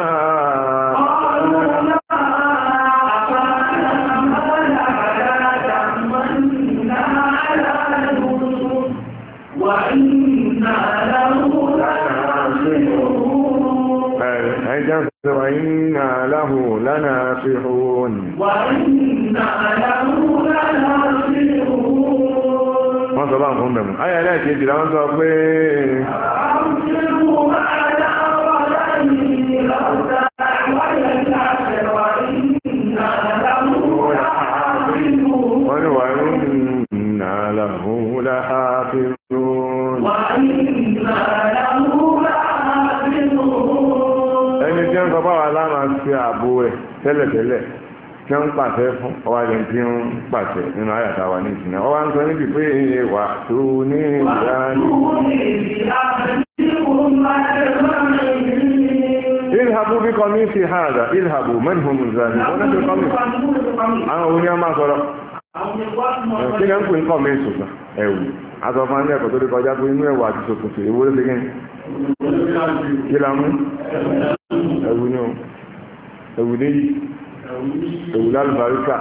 وإنا له لناصحون wọ́n sọ bá ń fún mẹ́mù ayà lẹ́ẹ̀kejì láwọn sọ pé wọ́n ni wà inna lahu lahafizun ẹni tí ó ń sọ bá wà láàmà sí ààbò ẹ̀ tẹ́lẹ̀tẹ́lẹ̀ tí wọ́n ń pàṣẹ fún ọwájẹ́ tí ó ń pàṣẹ nínú àyàtà wà ní ìsìnà ọwá ń sọ níbi pé wà tó ní ìyáni ìlhàbù bí kọ́ ní sí hàdà ìlhàbù mẹ́rin mùsàlì wọ́n náà tó kọ́ mi àwọn òní a máa sọ̀rọ̀ kí ni ń pè ń kọ́ mi sùgbà ẹ̀wù àtọ̀fà ní ẹ̀kọ́ tó lè kọjá pé inú ẹ̀wù àti sòkòtò ìwó ló ṣe kí la mú ẹ̀wù ní ẹ̀wù níyì ẹ̀wù lálùbáríkà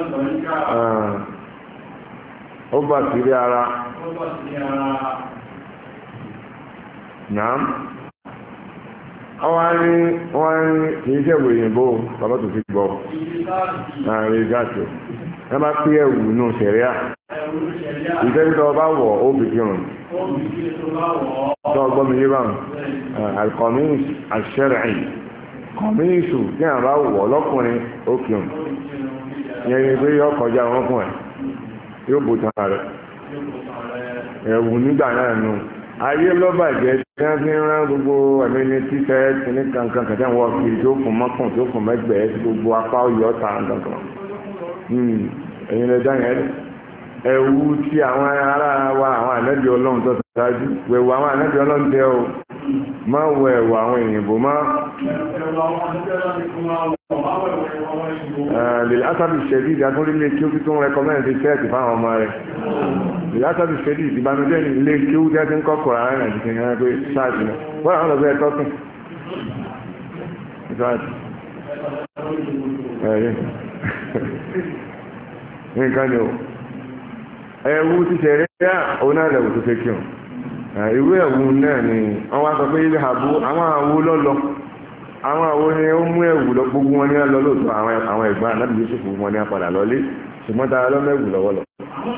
ó bà sírí ara náà wọ́n ní kìí ṣẹ̀wò òyìnbó bàbá tó fi gbọ́ ààrẹ gáàtì ẹ bá pí ẹ̀wù nù sẹ̀ríà ìtẹ́bítọ́ bá wọ̀ ó fi kírun tó ọgbọ́n mi yé báwọn alkọ̀míìs àṣẹ́rìn kọ̀míìsù tí a bá wọ̀ lọ́kùnrin ó kírun yẹn ni pé yọ kọjá wọn fún ẹ yóò bò tán rẹ ẹ̀wù nígbà náà nù ayé lọ́bàjẹ́ tí wọ́n fi ń rán gbogbo ẹ̀mí ní títẹ́ ní kankan kàtà wọ́n fi tó fún mọ́kàn tó fún mẹ́gbẹ̀ẹ́ sí gbogbo apá ọyọ́ ta kankan ẹ̀yin lẹ́jà yẹn ẹ̀wù tí àwọn ará wa àwọn ànábì ọlọ́run tó ṣáájú wẹ̀wù àwọn ànábì ọlọ́run tẹ́ o má wọ ẹ̀wù àwọn òyìnbó má. lè asábì ṣẹ̀dí ìdádúrílé kí ó fi tó ń rẹkọmẹ́ǹdì sẹ́ẹ̀tì fáwọn ọmọ rẹ̀ lè asábì ṣẹ̀dí ìdìbànújẹ́ ní ilé kí ó jẹ́ tí ń kọ́kọ́ ara rẹ̀ àti kìnìún pé ṣáàtì náà wọ́n àwọn ọ̀gbẹ́ tọ́kùn ṣáàtì nǹkan ni o ẹ̀wù ti ṣẹ̀rẹ́ yá òun náà lẹ̀wù tó fẹ́ kí o ìwé ẹ̀wù náà ni wọ́n wá sọ pé ilé àbú àwọn àwo lọ́lọ́ àwọn àwo ni ó mú ẹ̀wù lọ gbogbo wọn ní lọ lóòótọ́ àwọn ẹ̀gbọ́n Ànábì Yúsúfù fún wọn ní apàdà lọlé ṣùgbọ́n ta lọ mẹ́wù lọ́wọ́ lọ.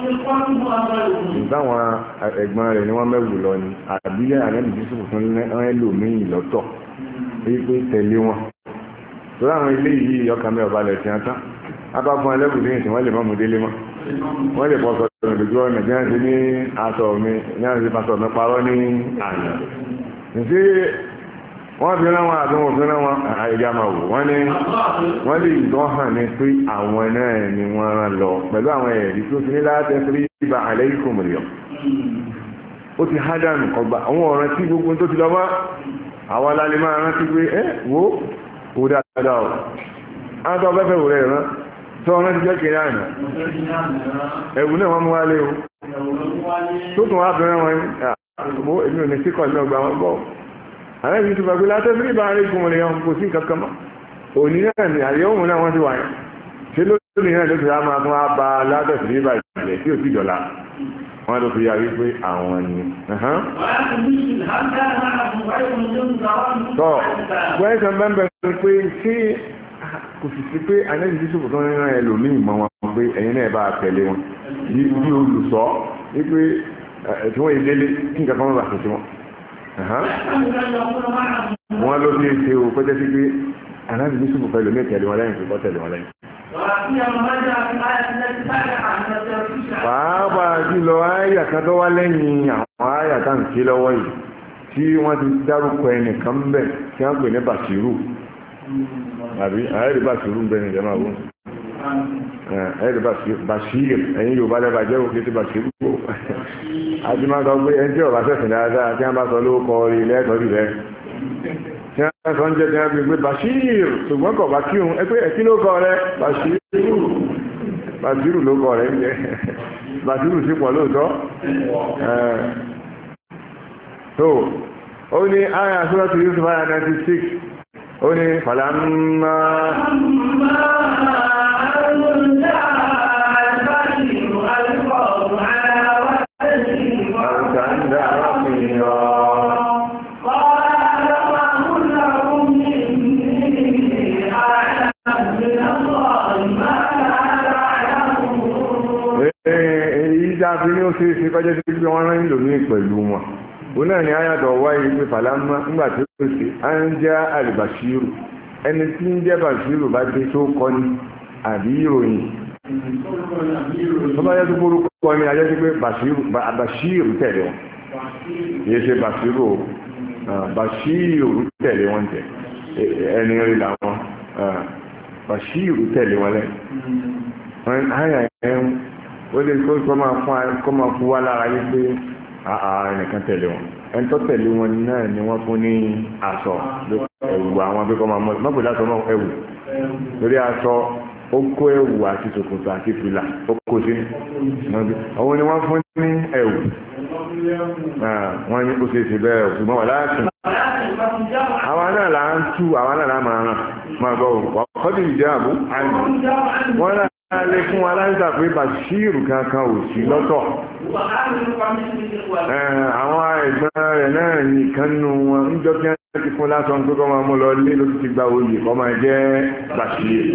ìbáwọn ẹ̀gbọ́n rẹ̀ ni wọ́n mẹ́wù lọ ni àbílẹ̀ Ànábì Yúsúfù fún ẹlòmíì lọ́tọ̀ pé tẹ̀lé wọn torí àwọn ilé yìí ọkàn mẹ́ ọ̀balẹ̀ tí wọ́n tán abá fún ẹlẹ́bùdíyìn tí wọ́n lè mọ́ mú délé mọ́ wọ́n lè pọ̀ sọ̀rọ̀ lójú ọ̀nà tí wọ́n ti ní aṣọ mi ní àwọn ti pàṣọ mi parọ́ ní àná ǹsí wọ́n fi rán wọn àti wọn fi rán wọn àìyá máa wò wọ́n ní wọ́n lè ìtọ́ hàn ní pé àwọn náà ni wọ́n rán lọ pẹ̀lú àwọn ẹ̀rí tó fi ní láti rí ibà àlẹ́ ikú mìíràn ó ti há dànù ọgbà àwọn ọ̀ràn tí gbogbo tó ti lọ bá àwọn alálẹ́ máa rántí pé wo kó dáadáa o àwọn tó fẹ́fẹ́ wò rẹ̀ rán tó ọ̀rán ti jẹ́ kiri àná ẹ̀wù náà wọ́n mú wálé o tó tún wá bẹ̀rẹ̀ wọn àmọ́ èmi ò ní síkọ̀ ní ọgbà wọn bọ́ àwọn èmi tó gbàgbé látẹ́ fún ìbá rẹ̀ kún wọn kò sí nǹkan kan mọ́ òní náà ni àyè òun náà wọ́n ti wà yẹn ṣé lónìí náà ló fi wá máa tún wá ba látẹ́ fún ìbá ìjìnlẹ̀ tí ò sí dọ̀la wọ́n ló fi yàrí pé àwọn ni tọ́ wẹ́ẹ̀sán bẹ́ẹ̀ pé sí kò sì sí pé Ànábì Yúsúfù tó ń rán ẹlòmíì mọ́ wọn pé ẹ̀yin náà bá tẹ̀lé wọn bí olùsọ wípé tí wọ́n ìdílé kí nǹkan kan bá ṣe sí wọn. wọ́n ló ní ṣe o pẹ́jẹ́ sí pé Ànábì Yúsúfù fẹ́ lòmíì tẹ̀lé wọn lẹ́yìn pé tẹ̀lé wọn lẹ́yìn. pàápàá jùlọ àyà kan tó wá lẹ́yìn àwọn àyà tá ń ké lọ́wọ́ yìí tí wọ́n ti dárúkọ ẹnìkan bẹ̀ tí wọ́n pè ní Bàṣírù àbí àyẹ̀rì Bàṣírù ń bẹ ní ìjọba àwọn àyẹ̀rì Bàṣírù ẹ̀yìn Yorùbá lẹ́bàá jẹ́ òkè tí Bàṣírù kò àti máa sọ pé ẹni tí ọ̀rọ̀ sẹ̀sìn dáadáa tí wọ́n bá sọ lórúkọ rí lẹ́ẹ̀tọ́jú rẹ̀ tí wọ́n sọ ń jẹ́ tí wọ́n fi gbé Bàṣírù ṣùgbọ́n kọ̀ bá kírun ẹ pé ẹ̀kí ló kọ rẹ Bàṣírù ló kọ rẹ ń jẹ Bàṣírù sí pọ̀ lóòótọ́ tó ó ní àyà Suratu Yusuf àyà 96 ó ní fàlámà ìjáfi ní ó ṣe é ṣe kọjá sí pé wọ́n rán ìlò ní pẹ̀lú wọn ó náà ni ayàtọ̀ wáyé pé fàlámà ńgbà tí ó ṣe á ń jẹ́ àlìbàṣírù ẹni tí ń jẹ́ bàṣírù bá dé tó kọ́ ní àbí ìròyìn tó bá yẹ tó borúkọ ní ajẹ́ sí pé bàṣírù tẹ̀lé wọn yìí ṣe bàṣírù tẹ̀lé wọn tẹ̀ ẹni rí làwọn bàṣírù tẹ̀lé wọn lẹ́yìn ayà ẹ̀ ó lè kó máa fún wa lára yé pé ẹnìkan tẹ̀lé wọn ẹni tó tẹ̀lé wọn náà ni wọ́n fún ní aṣọ ẹ̀wù àwọn abẹ́kọ́ máa mọ́pẹ́ látọ̀ náà ẹ̀wù lórí aṣọ ó kó ẹ̀wù àti ṣòkòtò àti fìlà ó kó sí àwọn ni wọ́n fún ní ẹ̀wù wọ́n ní kó ṣe ṣe bẹ́ẹ̀ ṣùgbọ́n wà láti àwọn náà là ń tú àwọn náà là máa ràn máa gbọ́ ọkọ̀ ìdí àbú wọ́n náà lè fún aláìsà pé Bàṣírù kankan ò sí lọ́tọ̀ àwọn ẹ̀gbọ́n rẹ̀ náà nìkan nù wọn ń jọ kí wọ́n ti fún lásán tó kọ́ máa mú lọ lé ló ti gba oyè kọ́ máa jẹ́ Bàṣírù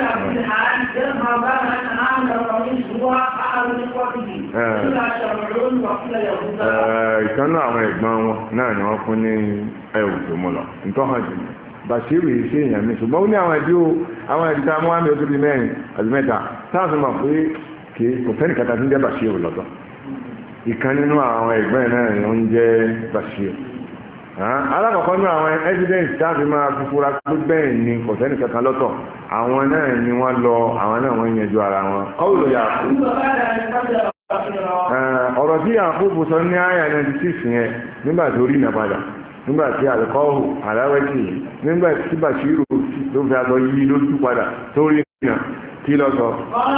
ìkan náà àwọn ẹ̀gbọ́n wọn náà ni wọ́n fún ní ẹ̀wù tó mú lọ nítọ́hàn jù Bàṣírù yìí sí èèyàn mi ṣùgbọ́n ó ní àwọn ẹ̀dí tá a mú wá mi ó tó bí mẹ́rin àti mẹ́ta táàfì mọ̀ pé kò fẹ́ni kàtà tí ń jẹ́ Bashir lọ́tọ̀ ìkan nínú àwọn ẹ̀gbọ́n náà ni ó ń jẹ́ Bashir alákọ̀ọ́kọ́ ní àwọn evidence táàfì máa fi fura pé bẹ́ẹ̀ ni kò fẹ́ni kankan lọ́tọ̀ àwọn náà ni wọ́n lọ àwọn náà wọ́n yanjú ara wọn qawlu Yaqub ọ̀rọ̀ tí Yaqub sọ ní àyà 96 yẹn nígbà tó rí nà padà nígbà tí àlùkọ́hù aláwẹ́tì nígbà tí Bashiru ló fi aṣọ yí lójú padà tó rí nà kí lọ sọ.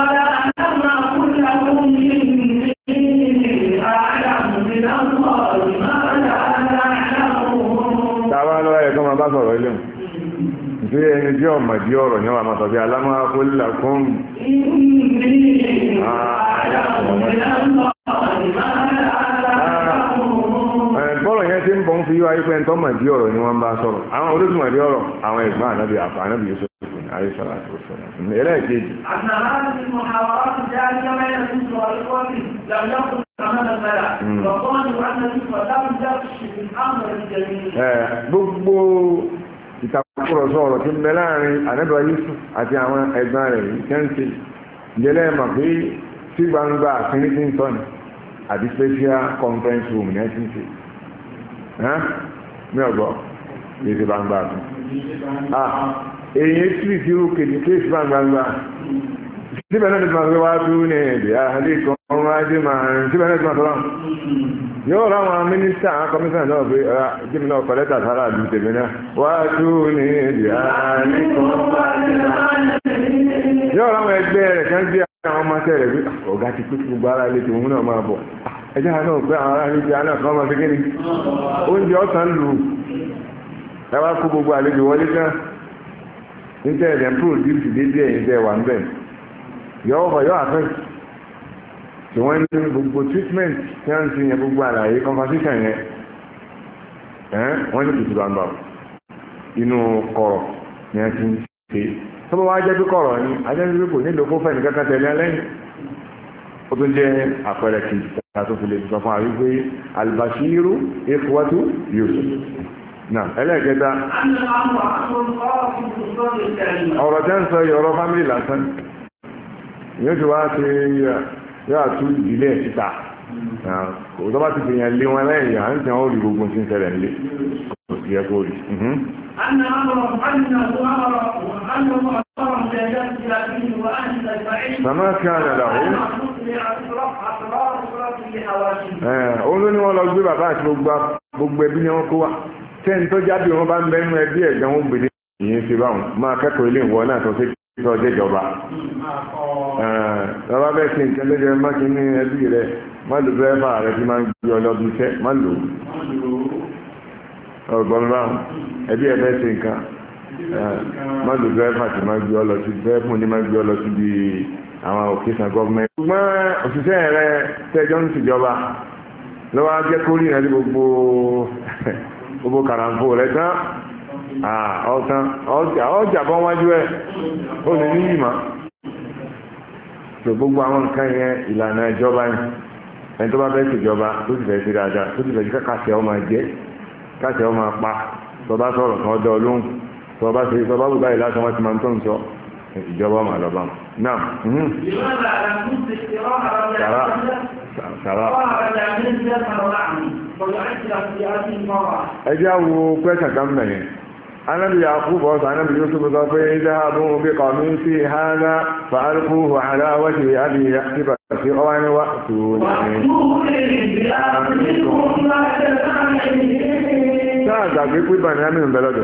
tàbá lọ́wọ́ ẹ̀kọ́ máa bá sọ̀rọ̀ ilé tí ẹni tí ọmọ dí ọ̀rọ̀ ní wà máa sọ bí alámọ́ akólélà kún bọ́rọ̀ yẹn tí ń bọ́ ń fi yíwá ipẹ́ tó mọ̀ dí ọ̀rọ̀ ni wọ́n bá sọ̀rọ̀ àwọn olóṣùmọ̀ dí ọ̀rọ̀ àwọn ẹ̀gbọ́n ànábì àfà ànábì yóò sọ̀rọ̀ àríṣọ́lá tó sọ̀rọ̀ ẹlẹ́ẹ̀kejì gbogbo ìtàkùrọ̀sọ ọ̀rọ̀ tí ń bẹ láàrin ànábì Yusuf àti àwọn ẹ̀gbọ́n rẹ̀ kẹ́ńtì ìjẹ́lẹ̀ mọ̀ pé tí gbangba àfin tí ń tọ́ni àti special conference room ní ẹ̀sìn sí ní ọ̀gbọ́ lè ṣe gbangba àfin èyí tí ìṣirò kèdè kéèsì gbangba síbẹ̀ náà ní ti máa fi wá tú ní èdè àhálẹ́ kan ọmọ ajé máa rìn síbẹ̀ náà ti máa tọ́lá yóò ráwọn mínísítà àwọn kọmíṣánná náà pé jími náà kọ lẹ́tà sára àdúgbò tèmi náà wá tú ní èdè àhálẹ́ kan yóò ráwọn ẹgbẹ́ rẹ̀ kan gbé àwọn ọmọ tẹ́rẹ̀ pé ọ̀gá ti pé gbogbo ara ilé tí òun náà máa bọ̀ ẹjá náà pé àwọn ará níbi àná kan máa fi kí ni oúnjẹ ọ̀sán lù ẹ wá kó gbogbo àlejò wọlé tán níta ẹ̀dẹ̀ ń pòdúsì dédé ẹ̀yìn tẹ́ wà ń bẹ̀ yọ àfẹ́ tí wọ́n ní gbogbo treatment tí wọ́n ti yẹn gbogbo àlàyé conversation yẹn wọ́n ní kìtì bàbá inú kọ̀rọ̀ ni wọ́n ti ń ṣe tó bá wá jẹ́ pé kọ̀rọ̀ ni ajẹ́ pé kò nílò kó fẹ́ nìkan kan tẹ̀lé lẹ́yìn ó tún jẹ́ àpẹẹrẹ kìtì tá tó fi lè sọ fún àríwé albashiru ikhwatu Yusuf náà ẹlẹ́ẹ̀kẹta ọ̀rọ̀ tẹ́ ń sọ ọ̀rọ̀ fámílì lásán yóò ti wá sí yóò àtú ìdílé síta kò tó bá ti fi yàn lé wọn lẹ́yìn à ń tẹ́ wọ́n rí gbogbo tí ń ṣẹlẹ̀ nílé kò sí ẹ kó rí. Sàmá kí á nà dàrú. Ó ló ní wọ́n lọ gbé bàbá àti gbogbo ẹbí ni wọ́n kó wá. Tẹ́ni tó jáde wọn bá ń bẹ́nu ẹbí ẹ̀gbẹ́ wọn gbèdé ìyẹn ṣe báwọn máa kẹ́kọ̀ọ́ ilé ìwọ náà tó ṣe kí ọ jẹ́jọba. Lọ́wọ́ bẹ́ẹ̀ ṣe nǹkan lẹ́jọ́ má kí ní ẹbí rẹ̀ má lò dírẹ́fà rẹ̀ tí máa ń gbé ọlọ́bí iṣẹ́ má lò. Ọ̀gbọ́n báwọn ẹbí ẹ̀ bẹ́ẹ̀ ṣe nǹkan má lò dírẹ́fà tí máa gbé ọlọ́ sí dírẹ́fù ní máa gbé ọlọ́ sí bí àwọn òkèsàn gọ́ọ̀mẹ̀ntì. Ṣùgbọ́n òṣìṣẹ́ rẹ̀ tẹ́jọ́ ń ṣèjọba lọ́wọ́ á jẹ́ kórìí rẹ̀ gbogbo kàràǹfò rẹ̀ tán ọjà bọ́ wájú ẹ̀ ó lè ní ìmọ̀ tó gbogbo àwọn nǹkan yẹn ìlànà ìjọba yìí ẹni tó bá fẹ́ ṣèjọba tó sì fẹ́ ṣe dáadáa tó sì fẹ́ ṣe káṣẹ́ ọmọ jẹ́ káṣẹ́ ọmọ pa tó bá sọ̀rọ̀ kan ọdọ olóhùn tó bá ṣe tó bá wù báyìí lásán wọn ti máa ń tó ń sọ ìjọba ọmọ àlọ́bà náà. Sàrà. Ẹjẹ́ wo pẹ́sàn kan mẹ́rin. Anábì Yaqub ọ̀sán Anábì Yusuf sọ pé ìdáhàbùn bí kọ̀mí sí hánà fa'alquhu ala wajhi abi ya'tiba sí ọwá ní wà tó ní. Sáà gbàgbé pípa ní àmì ìbẹ̀lọ́dẹ̀.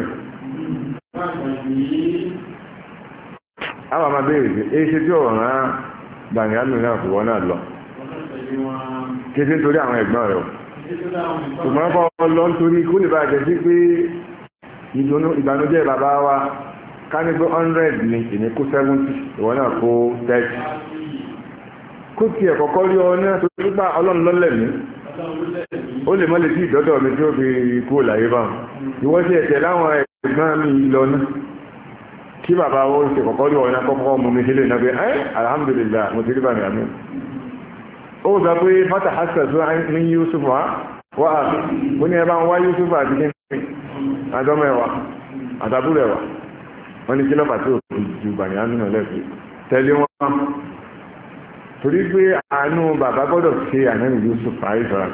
Àwọn àmà béèrè sí, èṣe tí ọ̀rọ̀ náà gbàgbé àmì náà kò wọ́n náà lọ. Kéṣe nítorí àwọn ẹ̀gbọ́n rẹ̀ ṣùgbọ́n kọ́ lọ nítorí kó lè bá jẹ́ sí pé ìbànújẹ́ bàbá wa ká ní pé 100 ní ìní kó 70 ìwọ náà kó 30 kó tí ẹ̀ kọ́kọ́ rí ọ náà tó nípa ọlọ́run lọ́lẹ̀ mí ó lè mọ́ lè sí ìdọ́dọ̀ mi tí ó fi kó láyé bá ìwọ́n sí ẹ̀tẹ̀ láwọn ẹ̀gbọ́n mi lọ náà kí bàbá ó ṣe kọ́kọ́ rí ọ náà kọ́kọ́ mú mi sílé náà pé alhamdulillah mo ti rí bàmí àmì ó sọ pé fata hassasu ní Yusuf wá mú ní ẹbá ń wá Yusuf àti kí ní àjọmẹ́wà àtàbúrẹ̀wà wọ́n ní kí lọ́pàá tí ó fi ju bàyánú náà lẹ́fẹ̀ẹ́ tẹ̀lé wọn torí pé àánú bàbá gbọ́dọ̀ ṣe ànábì Yusuf àìsàn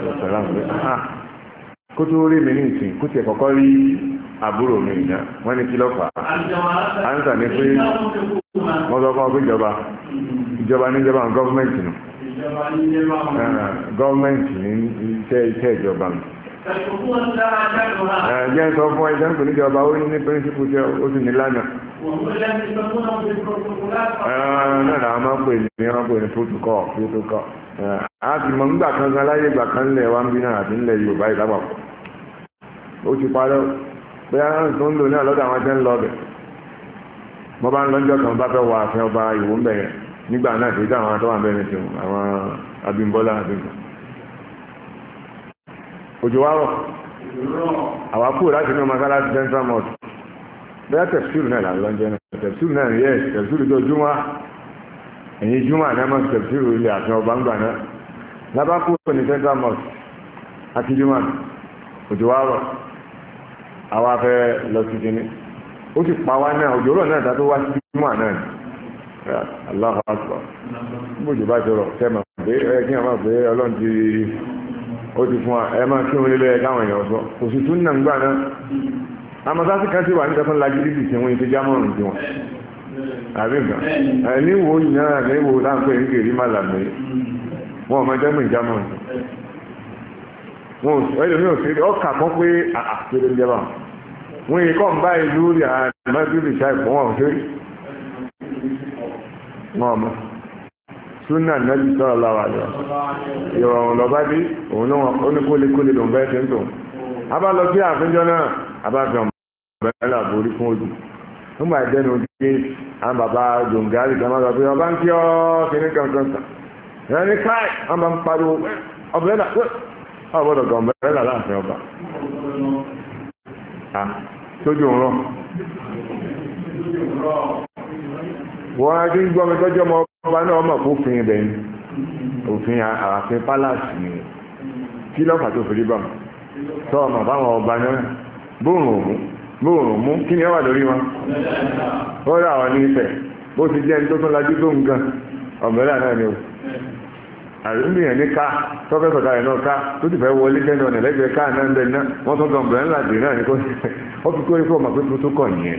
kó tó rí mi ní ìsìn kó tiẹ̀ kọ́kọ́ rí àbúrò mi ìdá wọ́n ní kí ló fà á ánsà ní pé wọ́n sọ fún ọ pé ìjọba níjọba gọ́ọ̀mẹ̀ntì nù gọ́ọ̀mẹ̀ntì ní iṣẹ́ ìjọba nù. Jẹ́ sọ fún ẹjọ́ ń pè níjọba ó ní píríncípù tí ó sì ní lánàá. Náà làwọn máa ń pè ní protocol. A ti mọ̀ nígbà kan gan láyé ìgbà kan lẹ̀ wá ń bí náà àti nílẹ̀ Yorùbá ìlápapọ̀. Ó ti parẹ́ pé àwọn tó ń lò náà lọ́dọ̀ àwọn tẹ́ ń lọ bẹ̀. Mo bá ń lọ́jọ́ kan bá fẹ́ wọ ààfin ọba Ìwó ń bẹ̀ yẹn nígbà náà kì í dá àwọn tó wà ń bẹ̀rẹ̀ tí àwọn Abímbọ́lá Abímbọ́lá. Òjò wá rọ̀ àwa kúrò láti inú mọ́sálásí Central Mosque bẹ́ẹ̀ tẹ̀síìrù náà làwọn lọ́njẹ́ náà tẹ̀síìrù náà yẹ tẹ̀síìrù tó júmọ́ ẹ̀yìn júmọ́ àná mọ́ tẹ̀síìrù ilé àfihàn ọba ń gbà náà lábá kúrò ní Central Mosque àti júmọ́ òjò wá rọ̀ àwa fẹ́ lọ sí kíní ó sì pa wá náà òjò rọ̀ náà tá tó wá sí júmọ́ náà Allahu Akbar bójú bá jọrọ̀ tẹ́mà pé ẹ kí wọ́n pé Ọlọ́run ti ó ti fún wa ẹ máa kí wọn lé lẹ́yẹ káwọn èèyàn sọ kò sì tún náà ń gbà náà amọ̀sáàsì kan sì wà nígbà tó ń lajú lídì tí wọ́n ti jámọ̀rún tí wọ́n àbí nǹkan ní wo yìí náà ní wo láǹpẹ́ ní kèrè má làmì wọn ò máa jẹ́ mọ̀ ìjámọ̀rún wọn ò ẹlòmí ò sí ọkà kan pé àpèrè ń jẹba wọn yìí kọ́ ń bá ìlú rí àmọ́bíbí ṣáìpọ̀ wọn ò sí wọn ò mọ̀ súnà nàbí sọ̀rọ̀ láwà lọ ìrọ̀rùn lọ bá dé òun náà ó ní kólékólé lòun bẹ́ẹ̀ ṣe ń tò a bá lọ sí àfíjọ́ náà a bá fi ọ̀bẹ̀rẹ̀ làbórí fún ojú nígbà ìdẹ́nu dé àwọn bàbá jòǹgárì kan máa lọ pé ọba ń kí ọ́ kíní kankan kan ìyẹn ní káì wọ́n máa ń pariwo ọ̀bẹ̀rẹ̀ là ọ̀bọ̀dọ̀ gan ọ̀bẹ̀rẹ̀ là láàfin ọba tójú ń rọ wọ́n á dín gbọ́mi tọ́jú ọmọ ọba náà ọmọ òfin ibẹ̀ ni òfin ààfin pálásì ni kí lọ́fà tó fi rí bá tọ́ ọmọ báwọn ọba náà bóòrùn mú kí ni ó wà lórí wọn ó rà wọn ní ìfẹ́ bó ti jẹ́ ní tó tún lajú tó nǹkan ọ̀bẹ̀rẹ̀ náà ni o àríwíyàn ní ká tọ́fẹ́ sọ̀tà rẹ̀ náà ká tó ti fẹ́ wọlé tẹ́lẹ̀ ọ̀nà lẹ́gbẹ̀ẹ́ ká náà ń bẹ̀ náà wọ́n tún gan ọ̀bẹ̀rẹ̀ ńlá dè náà ní kó ó fi kó ikú ọmọ pé protocol nìyẹn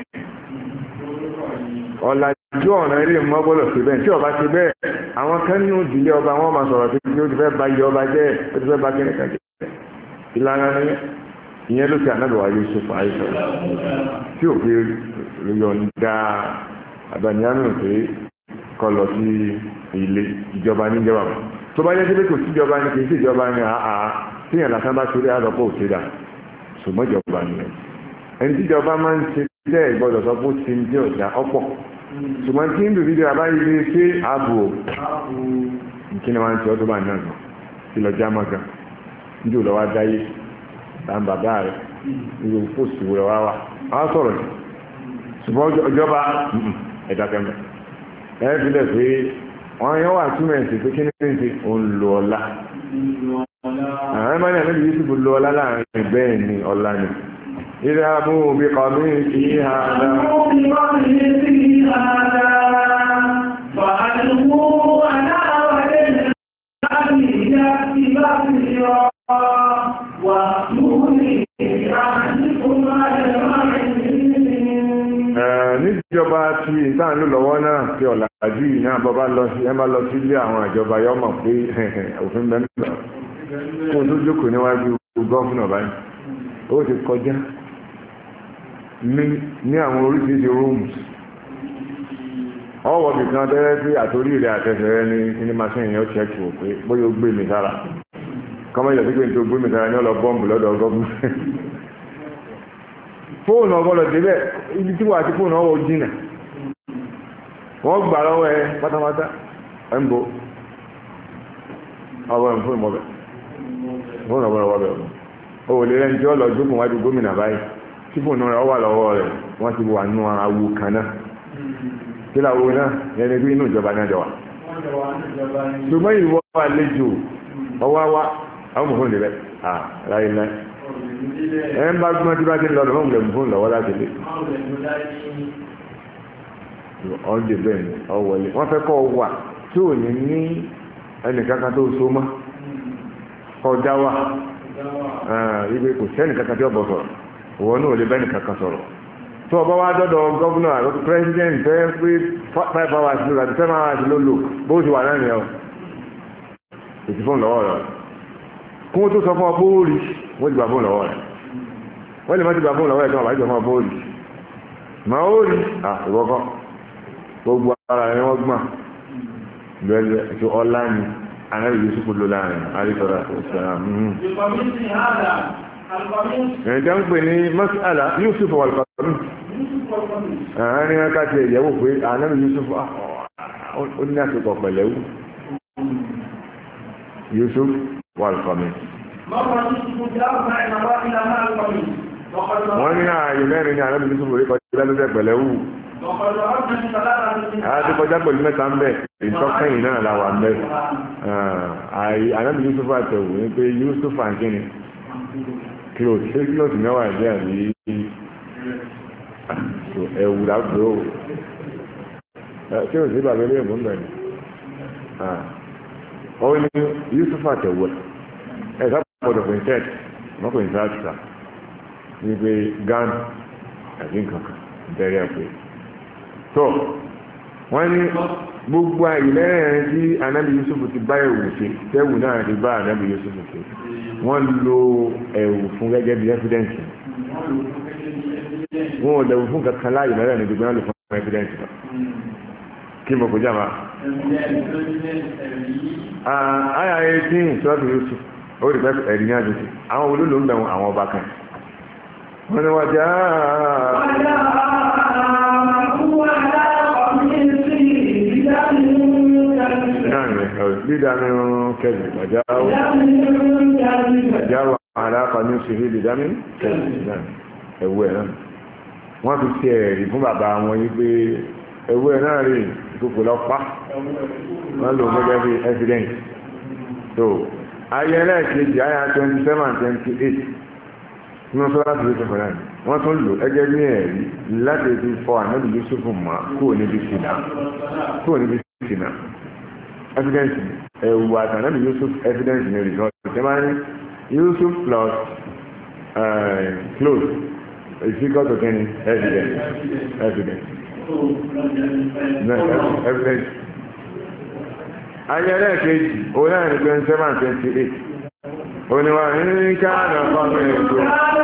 ọ̀làjú ọ̀nà ilé mọ́ gbọ́dọ̀ sí bẹ́ẹ̀ tí ọba ti bẹ́ẹ̀ àwọn kan ní òdìlé ọba wọn máa sọ̀rọ̀ tí ó ti fẹ́ ba iye ọba jẹ́ ó ti fẹ́ ba kíní kan jẹ́ ìlànà ìyẹn ló ti ànábẹ̀wá yóò ṣe fà áìsọ̀ tí ò fi yọ̀ǹda àbàníyàmù pé kọ́ lọ sí ilé ìjọba níjọba tó bá yẹ kí kò sí ìjọba ní kì í sí ìjọba ní àá tíyàn lásán bá ṣeré àlọ́pọ̀ òṣèlú ṣùgbọ́n ìjọba ni ẹni tíjọba máa ń ṣe tẹ́ ìgbọ́dọ̀ sọ pé ó ti ń jẹ́ ọ̀dà ọ̀pọ̀ ṣùgbọ́n tí ń dùn nídìí àbá ilé ṣé ààbò kí ni wọ́n ń ṣe ọdún bá náà gan kí lọ já máa gan níjò lọ́wọ́ dáyé tá ń bàbá rẹ̀ níjò fòsì wúrẹ̀ wá wá wá sọ̀rọ̀ sí ṣùgbọ́n ìjọba ẹ̀dá kẹ́mẹ́ ẹ̀ fi lẹ̀ pé wọ́n yẹn wà túmọ̀ ẹ̀sìn pé kí ni ṣe òun lò ọ̀la àwọn ẹ̀mọ́ ní àlejò yìí sì lò ọ̀la láàrin bẹ́ẹ̀ ni ọ̀la ni اذهبوا بقميصي هذا فألقوه على وجه أبي يأتي بصيرا وأتوني بأهلكم أجمعين. níjọba tí ìtàn ló lọ́wọ́ náà tí ọ̀làjú yìí náà bọ́bá lọ sí ẹ̀mbá lọ sí ilé àwọn ìjọba yọ mọ̀ pé òfin bẹ́ẹ̀ nígbà kó tó jókòó níwájú gọ́fúnà báyìí ó ti kọjá ní àwọn oríṣiríṣi rooms ọwọ́ bí kan tẹ́rẹ́ sí àtorí rẹ̀ àtẹ́sẹ̀ rẹ̀ ní kíní machine yẹn ó ṣẹ́kì wò pé bóyá ó gbé mi sára kọ́mọ́ ìjọ sí pé tó gbé mi sára ní ọlọ́ bọ́ǹbù lọ́dọ̀ gọ́ọ̀mù fóònù ọgọ́lọ̀ débẹ̀ ibi tí wà á ti fóònù ọwọ́ jìnà wọ́n gbà lọ́wọ́ ẹ pátápátá ẹ̀ ń bo ọwọ́ ẹ̀ ń fóònù mọ́bẹ̀ fóònù ọgbọ́n ọwọ́ bẹ̀ ó lè rẹ́ni tí ó lọ jókòó wájú gómìnà báyìí tí fóònù rẹ̀ wà lọ́wọ́ rẹ̀ wọ́n ti wà nù awo kan náà kí láwo náà yẹni pé inú ìjọba náà jọ wà ṣùgbọ́n ìwọ àlejò ọwọ́ wa àwọn mọ̀ fún ìdílé láyé náà ẹ̀ ń bá gbọ́n tí bá ti lọ́dọ̀ mọ̀ fún lọ́wọ́ láti lé ọdẹ bẹ́ẹ̀ ni ọwọlé wọ́n fẹ́ kọ́ wà tí ò ní ẹnìkankan tó so mọ́ kọjá wà ibi kò sẹ́nìkankan tí ó bọ̀ sọ̀rọ̀ òwò náà ò lè bẹ́ẹ̀ nìkankan sọ̀rọ̀ tó ọba wá dọ́dọ̀ gọ́vùnà àti pírẹ́sidẹ́ntì fẹ́ pé 5 hours ló àti 7 hours ló lò bó ti wà náà nìyẹn o ètí fóònù lọ́wọ́ rẹ̀ kí wọ́n tó sọ fún ọ bóòrì wọ́n ti gbà fóònù lọ́wọ́ rẹ̀ wọ́n lè má ti gbà fóònù lọ́wọ́ rẹ̀ tó wà bá jọ fún ọ bóòrì mà ó rí ìwọ́kọ́ gbogbo ara rẹ̀ wọ́n gbọ́n bẹ́ẹ̀ tó ọlá ni anábì Yusuf ló láàrin àríkọ̀rọ̀ ìṣẹ̀lá ẹ̀jẹ̀ ń pè ní mas'ala Yusuf wal qamis àárín akáti ẹ̀yẹ̀wò pé anábì Yusuf ó ní àsìkò pẹ̀lẹ́wù Yusuf wal qamis wọ́n ní ààyè mẹ́rin ní anábì Yusuf orí kọjá lọ́sẹ̀ pẹ̀lẹ́wù àti kọjá pẹ̀lú mẹ́ta ń bẹ̀ ìtọ́kẹ́yìn náà làwà ń bẹ̀ anábì Yusuf àtẹ̀wò ní pé Yusuf àǹkíni kílòtì ṣé kílòtì mẹ́wàá ìdí àbí ẹ̀wù lágbó tí ò sí bàbá ilé ìbò ń bẹ̀rẹ̀ ó ní Yusuf àtẹ̀wò ẹ̀ sábàbọ̀dọ̀ pẹ̀ntẹ́ẹ̀tì mọ́kò ìsáàtìsà ní pé gan àti nǹkankan bẹ̀rẹ̀ pé tó wọ́n ní gbogbo àìlẹ́rìn tí anábì Yusuf ti bá ẹ̀wù ṣe tẹ́wù náà ti bá anábì Yusuf ṣe wọ́n lo ẹ̀wù fún gẹ́gẹ́ bí evidence wọ́n ò lẹ̀wù fún kankan láàyè mẹ́rẹ̀ ní gbogbo náà lè fún evidence lọ kí mo kò jáma àyà 18 sọ́ọ̀tù Yusuf ó rí pẹ́ ẹ̀rí ní àjọṣe àwọn olóòlò ń bẹ̀rù àwọn ọba kan wọ́n ni wọ́n já بدم كذب وجاءوا على قميصه بدم كذب ẹ̀wù ẹ̀ náà wọ́n fi ṣe ẹ̀rí fún bàbá wọn yí pé ẹ̀wù ẹ̀ náà rí ìkókò lọ́pàá wọ́n lò gẹ́gẹ́ bí evidence so ayé ẹlẹ́ẹ̀kejì ayé 27-28 nínú sọ́lá tó lè sọ̀rọ̀ náà wọ́n tún lò ẹgẹ́ ní ẹ̀rí láti fi fọ ànábì Yusuf mọ́ kúrò níbi ṣìnà evidence ẹ̀wù àtànábì Yusuf evidence ní result ṣe máa ní Yusuf plus close is equal to ten evidence ayẹlẹ kejì òun náà ní 27-28 oníwà ní káàdà fọ́nà ètò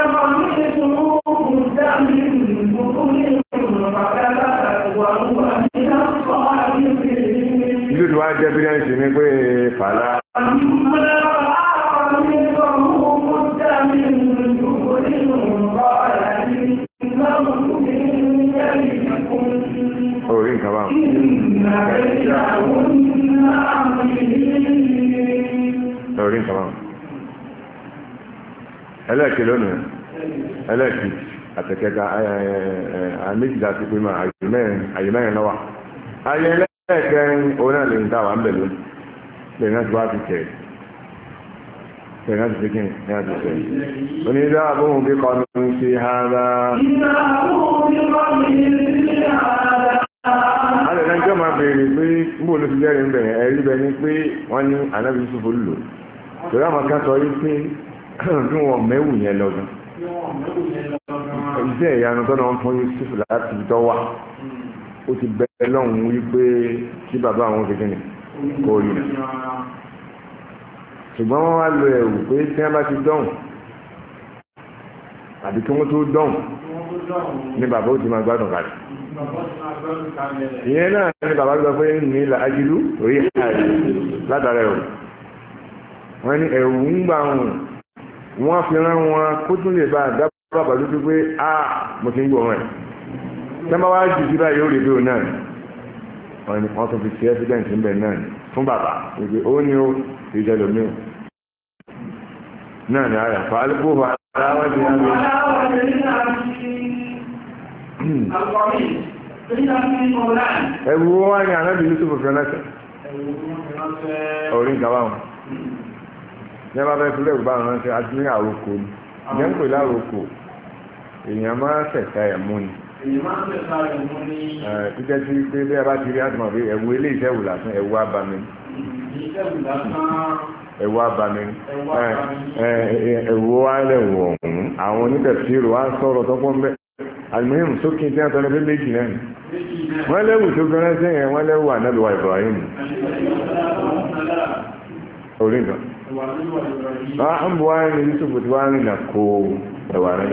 ìlú tó wá jẹ́ evidence ní pé fàlà orí nǹkan bá orí nǹkan bá ẹlẹ́ẹ̀kì lónìí ẹlẹ́ẹ̀kì àtẹ̀kẹta àmìjì láti pé máa àyè mẹ́rin lọ́wà ayé ẹlẹ́ẹ̀kẹrin òun náà lè ń dáwà ń bẹ̀ lónìí lè náà ti wá ti tẹ̀ lè náà ti fi kí ní àti tẹ̀ onídá àbóhùn bí kọ́ ní ṣe hàrá alẹ́lẹ́jọ́ máa bèèrè pé mbò ló ti jẹ́rìí ń bẹ̀rẹ̀ ẹ̀rí bẹ ní pé wọ́n ní ànábì Yusuf lò torí àwọn kan sọ yí pé bí wọn mẹ́wù yẹn lọ́dún iṣẹ́ ìyanu tó náà fún Yusuf láti tọ́ wà ó ti bẹ̀rẹ̀ lọ́hùn wípé kí bàbá àwọn kékeré ní kò rí nà ṣùgbọ́n wọ́n wá lo ẹ̀wù pé tí wọ́n bá ti dọ̀hùn àbí kí wọ́n tó dọ̀hùn ní bàbá ó ti máa gbádùn kalẹ̀ ìyẹn náà ní bàbá gbọ́ pé ní ilà ajílú orí ààrẹ látara ẹ̀wù wọ́n ní ẹ̀wù ń gbà wọ́n fi rán wọn kó tún lè bá dábàá bàbá lójú pé mo ti ń gbọ́ wọn ẹ̀ tẹ́mbà wá jù sí báyìí ó rí bí o náà wọ́n tún fi ṣe evidence ń bẹ̀ náà fún bàbá ìgbé ó ní ó ìjẹ́ lómi náà ní àyà fà alùpùpù aláwọ̀ ti yá ẹ̀wù wọ́n ní ànábì Yusuf fẹ́ náà orí nǹkan báwọn ní ẹbá bẹ́ẹ̀ fúlẹ̀ ìgbà ránṣẹ́ àti ní àròkò ní ìyẹn ń pè láròkò èèyàn máa ṣẹ̀ṣẹ̀ ẹ̀ mú ni títẹ́ sí pé bí a bá ti rí àtùmọ̀ pé ẹ̀wù ilé ìṣẹ́wù lásán ẹ̀wù abami ẹ̀wù abami ẹ̀wù alẹ́wù ọ̀hún àwọn onítẹ̀síìrò wá sọ̀rọ̀ tọ́pọ̀ mbẹ́ àlùmíhùn sókè tí wọ́n tọ́ lẹ́gbẹ́ méjì náà wọ́n lẹ́wù tó gbẹ́rẹ́ sẹ́yìn wọ́n lẹ́wù ànábì wa Ibrahim orí nǹkan wọ́n bu wá ní Yusuf tí wọ́n rìn nà kó ẹ̀wà rẹ̀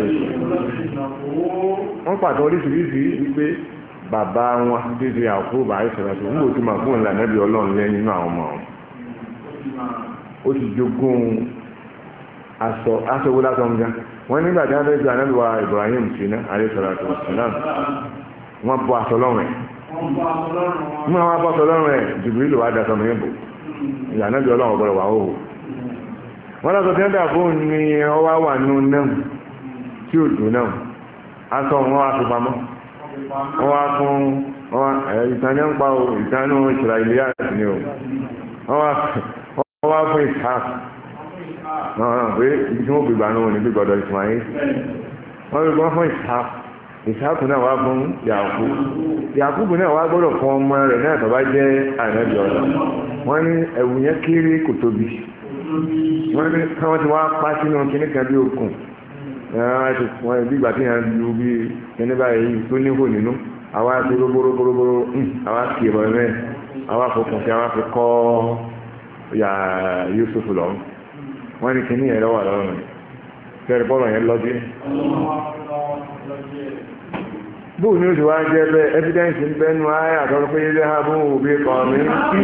wọ́n pàtó oríṣiríṣi wípé bàbá wọn dídí àkóbá àìsàn àti òun kò tí máa fún ìlànà ẹbí Ọlọ́run lẹ́yìn nínú àwọn ọmọ wọn ó ti jogún aṣọ wo lásán gan wọ́n nígbà tí wọ́n fẹ́ gba ànábì wa Ibrahim síná àìsàn àti òsínàm wọ́n bọ́ aṣọ lọ́rùn ẹ̀ wọ́n wá bọ́ aṣọ lọ́rùn ẹ̀ Jibril wá daṣọ mi bò ìlànà ẹbí Ọlọ́run ọ̀gbọ́dọ̀ wà ó wọ́n lọ́sọ tí wọ́n dà fún ní ọwá wà nù náà tí ò dùn náà aṣọ wọn wá fi pamọ́ wọ́n wá fún ìtàní ń pa ìtàní Ísírẹ́lì àti ní o wọ́n wá fún Ishaq náà pé ibi tí wọ́n gbé gbà náà ní gbígbọ́dọ̀ Ismail wọ́n rí wọ́n fún Ishaq náà wá fún Yakubu náà wá gbọ́dọ̀ fún ọmọ rẹ̀ náà tó bá jẹ́ ànábì Ọlọ́run wọ́n ní ẹ̀wù yẹn kéré kò tóbi wọ́n ní káwọn ti wá pa sínú kíní kan bí okùn wọ́n bí ìgbà tí yẹn lu bí kíní báyìí tó níhò nínú àwa ti róbóróbóró àwa kì í bọ̀ mẹ́ àwa fòkùn sí àwa fi kọ́ ya Yusuf lọ́rùn wọ́n ní kíní yẹn lọ́wọ́ lọ́rùn tẹ́rẹ̀ bọ́ọ̀lù yẹn lọ́dí. bóò ní oṣù wá jẹ́ bẹ́ẹ̀ evidence ń bẹ́nu ayé àtọ́rọ́ pé ilé ha bóun òbí kan mi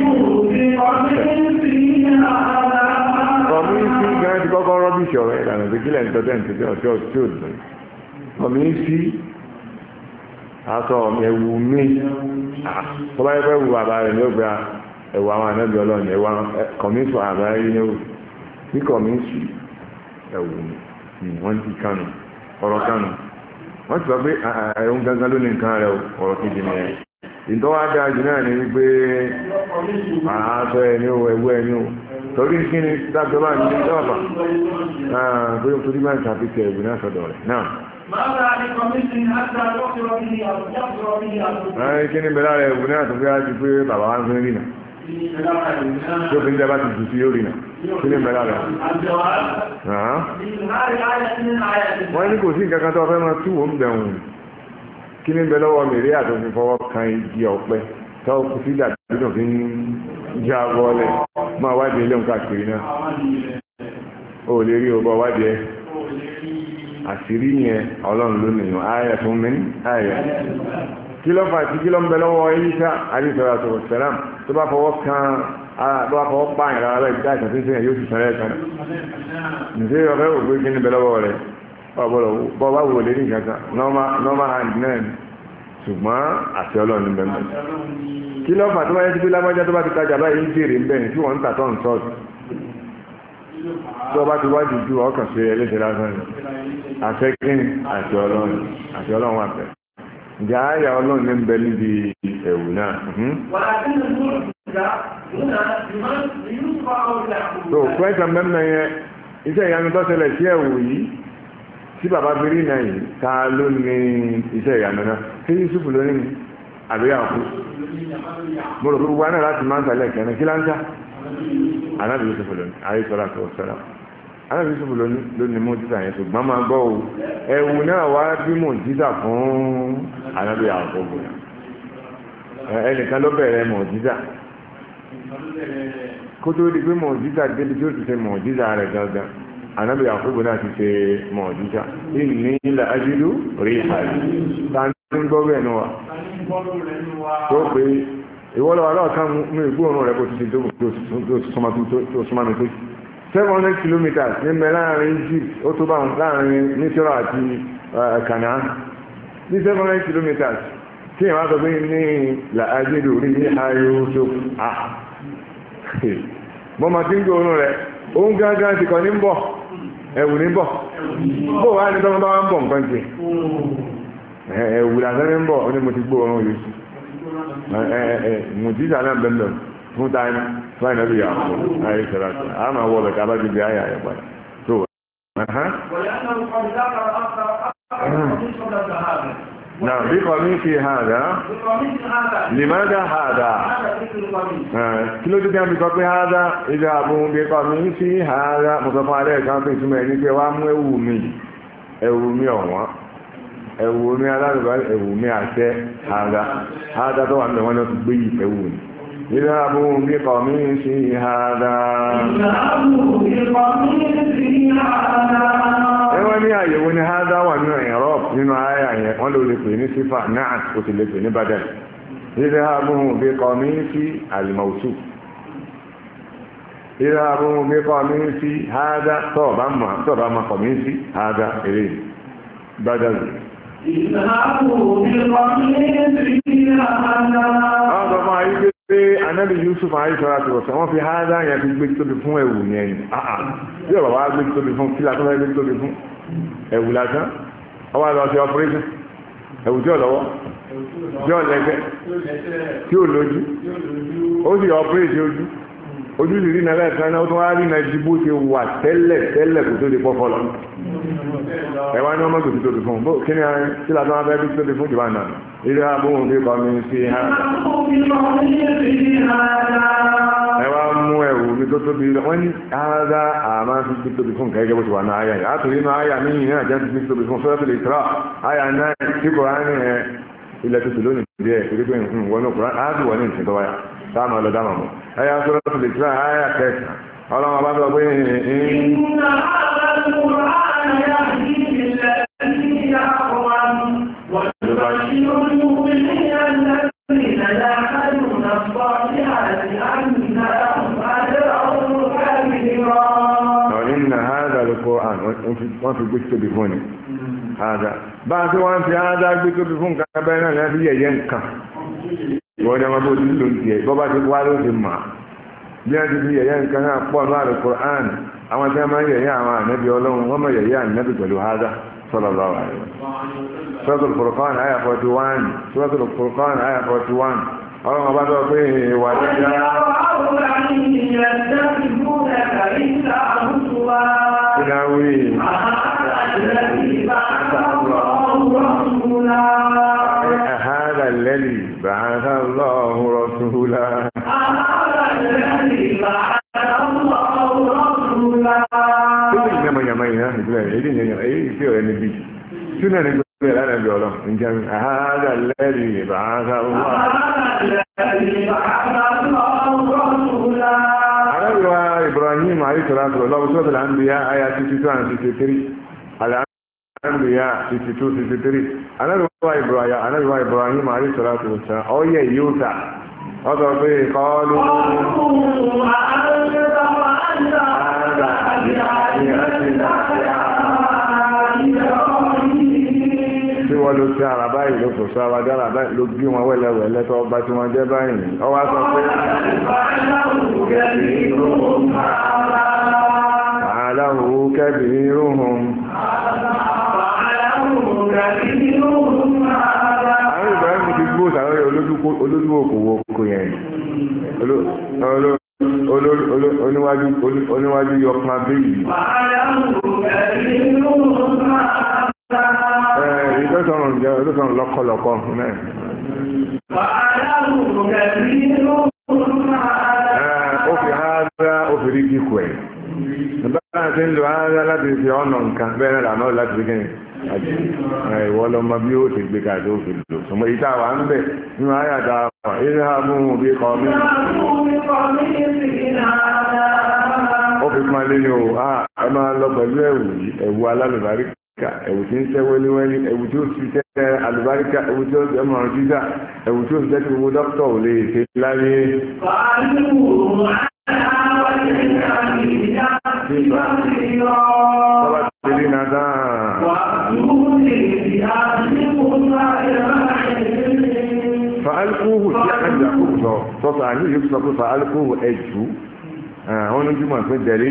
kọ̀míìsì gan ti kọ́kọ́ rọ́bìṣì ọ̀rọ̀ ìlànà tó kílẹ̀ nítọ́tẹ́ nítọ́tẹ́ ọ̀tí ọ̀tí òdùn kọ̀míìsì aṣọ ẹ̀wù mi tó bá yẹ fẹ́ wù bàbá rẹ̀ ló gba ẹ̀wù àwọn ànábì Ọlọ́run ẹ̀wù kọ̀míìsì àbáyé ní ẹ̀wù ní kọ̀míìsì ẹ̀wù mi wọ́n ti kánú ọ̀rọ̀ kánú wọ́n ti sọ pé ẹ̀hún gangan ló ní nǹkan rẹ̀ ọ̀rọ̀ kejì ni ẹ̀ ìtọ́wá dáa jù náà ni wípé aṣọ ẹni o ẹ̀wù ẹni o torí kí ni dájọ́ bá ní ìjọba pé o torí máa ń ṣàfihàn ẹ̀bùn náà sọ́dọ̀ rẹ̀ náà. kí ni bẹ̀rẹ̀ rẹ̀ ẹ̀bùn náà tó fi ájú pé bàbá wa ń fi rìnà tó fi ń jẹ́ bá ti jù sí yóò rìnà kí ni bẹ̀rẹ̀ rẹ̀. wọ́n ní kò sí nǹkan kan tó fẹ́ máa tú wọ́n bẹ̀rùn kí ni bẹ̀rẹ̀ lọ́wọ́ mèrè àtòfin fọwọ́ kan igi ọ̀pẹ tó kù sí dàbí tó fi ń já bọ́ọ̀lẹ̀ máa wádìí ilé nǹkan àkìrí náà ó lè rí ọgbọ́ wádìí ẹ àṣírí yẹn Ọlọ́run ló nìyàn ayẹ fún mi ayẹ kí ló fà tí kí ló ń bẹ lọ́wọ́ Ìsá àdìsọ́ra tó sẹ́lám tó bá fọwọ́ kan tó bá fọwọ́ pààyàn rárá rẹ̀ dá ìtàn tí yóò sì sẹ́rẹ́ kan nítorí ọ̀fẹ́ wò pé kí ní bẹ lọ́wọ́ rẹ̀ bọ́ bá wò lé ní kankan normal hand náà ṣùgbọ́n àti Ọlọ́run ní bẹ́ẹ̀ kí ló fà tó bá yẹ sí pé lágbájá tó bá ti tajà báyìí ń jèrè ń bẹ̀rẹ̀ tí wọ́n ń tà tọ́ ń sọ́ọ̀tù tó bá ti wájú ju ọkàn sí ẹlẹ́sẹ̀ lásán ni àfẹ́kín àti Ọlọ́run wà pẹ̀ ǹjẹ́ àyà Ọlọ́run ní ń bẹ níbi ẹ̀wù náà. tó pẹ́sàn mẹ́mẹ́ yẹn iṣẹ́ ìyanu tó ṣẹlẹ̀ sí ẹ̀wù yìí tí bàbá bírí náà yìí ta ló ní iṣẹ́ ìyanu náà tí Yusuf ló ní àbíyá òkú mo rò gbogbo aná láti máa ń sàlẹ̀ kẹ́rin kí láńtà anábì Yusuf lónìí ayé sọ́ra tó sọ́ra anábì Yusuf lónìí mú títà yẹn ṣùgbọ́n máa gbọ́ o ẹ̀wù náà wá bí mò ń títà fún anábì àkókò ẹnìkan ló bẹ̀rẹ̀ mò ń títà kó tó di pé mò ń títà débi tí ó ti ṣe mò ń títà rẹ̀ gangan anábì àkókò náà ti ṣe mò ń títà ìní ilẹ̀ ajílú rí àyè tá ń gbọ́ bẹ́ẹ̀ náà tó pé ìwọ́lọ́wọ́ aláwọ̀ká mú ìgbóòrùn rẹ̀ bó ti ṣe tó súnmọ́ mi tó 700 kilometers ní mẹ́ láàrin Egypt ó tó bá láàrin Mísírà àti Canaan ní 700 kilometers tí ìwọ́n sọ pé ní làájẹ́dò orí ní ayó tó mọ́ ma ti ń gbóòrùn rẹ̀ ó ń gángan ti kọ ní bọ̀ ẹ̀wù ní bọ̀ bó wá ní tọ́mọ́ bá wá ń bọ̀ nǹkan jẹ ẹ̀wù làtọ́ ní bọ̀ ó ní mo ti gbóòrùn yìí mùjíjà náà bẹ̀rẹ̀ fún táìmù fún àìnàbí yàkó ayé sẹ́láṣẹ́ a máa wọ́ bẹ̀ká bá gbogbo ayé àyẹ̀ padà tó نعم بقميص هذا لماذا هذا كيلو دي بي sọ pé هذا اذهبوا بقميص هذا مصطفى عليه كان في اسمه ní pé wá mú ẹ̀wù mi ọ̀wọ́n ẹ̀wù mi alárùbá ẹ̀wù mi àṣẹ هذا tó wà ní wọn lọ ti gbé ìfẹ́wù ni اذهبوا بقميص هذا ẹwọ́n ní àyẹ̀wò ní hádá wà nínú ẹ̀rọ nínú ayà yẹn wọ́n ló lè pè ní sífà náà ó ti lè pè ní badal اذهبوا بقميص الموصوف اذهبوا بقميص هذا طبعا ما قميص هذا إليه بدل اذهبوا بقميص هذا ما يجب Ànábì Yusuf àìsọ́láti wọ̀sán wọ́n fi hádá yẹn fi gbé tóbi fún ẹ̀wù yẹn ni bí ọ̀rọ̀ wá gbé tóbi fún kí látọ́ fẹ́ gbé tóbi fún ẹ̀wù lásán ọwọ́ lọ sí ọpẹ́rẹ́sìn ẹ̀wù tí ò lọ́wọ́ tí ò lẹ́gbẹ́ tí ò lójú ó sì ọpẹ́rẹ́sìn ojú sì rí na lẹ́ẹ̀kan náà ó tún wá rí na ju bó ti wà tẹ́lẹ̀ kò tó di pọ́fọ́ lọ ẹ̀wá ní ọmọ gbèsè tóbi fún kí ni kí látọ́ wọn fẹ́ gbé tóbi fún jùlọ náà ilé abúhùn bí kọ́ mi sí ha ẹwà mú ẹ̀wù mi tó tóbi wọ́n ní àádá àmá fi gbé tóbi fún kẹ́gẹ́ bó ti wà náà àyà yìí àtòrí inú àyà mí yìí náà jẹ́ fi gbé tóbi fún sọ́dọ̀ lè tọ́ àyà náà tí kò rán ní ilẹ̀ tó tòló nìí díẹ̀ torí pé wọnú kùrán áàdù wọ ní ìsìn tó wáyà dáàmà lọ dáàmà mọ́ ẹ̀yà sọ́dọ̀ lè tọ́ àyà kẹsàn ọlọ́run bá sọ pé wọ́n fi gbé tóbi fún ni àádá bá tí wọ́n fi àádá gbé tóbi fún nǹkan abẹ́ náà láti yẹ̀yẹ́ nǹkan wọ́n ni wọ́n bó ti lò ní ẹ̀ bọ́bá ti wá ló ti mà bí wọ́n ti fi yẹ̀yẹ́ nǹkan náà pọ̀ ní Al-Qur'an àwọn tí wọ́n máa ń yẹ̀yẹ́ àwọn ànábì Ọlọ́run wọ́n máa yẹ̀yẹ́ ànábì pẹ̀lú àádá sallallahu alaihi wasallam Suratul Furqan àyà 41 Suratul Furqan àyà 41 ọlọ́run ọba tó pé wà lẹ́jà ìdáwí هذا الذي بعث الله رسولا إنما يمينا في النبي سنة نقول أنا بيولم إن كان هذا الذي بعث الله إبراهيم عليه الصلاة والسلام سورة الأنبياء آية 62-63 الأنبياء 62-63 أنا رواية إبراهيم عليه الصلاة والسلام أوي يوسع هذا قالوا tí wọ́n ló tí ara báyìí ló kò sọ àwádára báyìí ló bí wọn wẹ́lẹ̀wẹ̀lẹ́ tó ọba tí wọ́n jẹ́ báyìí ọwá sọ pé àláhù kẹ́bìrúhùn àwọn ìbáyìí ti gbó sàárẹ̀ olójú òkòwò kò yẹn oníwájú yọkan bíi ìtọ́sọ̀rọ̀ lọ́kọ̀lọ́kọ̀ náà ó fi hádá ó fi rí kíkù ẹ̀ báyá tí ń lo hádá láti fi ọ̀nà nǹkan bẹ́ẹ̀ náà náà láti fi kẹ́yìn ìwọ lọmọ bí ó ti gbé káàdé ó fi lò sọmọ ìta wà ń bẹ̀ nínú àyàdá ilé àbúhùn bí kọ́ mí ó fi pọn lé ní o ẹ máa lọ pẹ̀lú ẹ̀wù alálùbárí ẹ̀wù tí ń tẹ́ wẹ́líwẹ́lí ẹ̀wù tí ó fi tẹ́ alùbáríkà ẹ̀wù tí ó tẹ́ mọ̀ràn jíjà ẹ̀wù tí ó fi tẹ́ tí gbogbo dókítà ò lè ṣe láyé tọ́bá ti rí nàdá fa'alkúhù tí a kàjá kúrò sọ tọ́sà ní yóò sọ pé fa'alkúhù ẹ̀jù wọ́n ní jùmọ̀ pé jẹ̀rí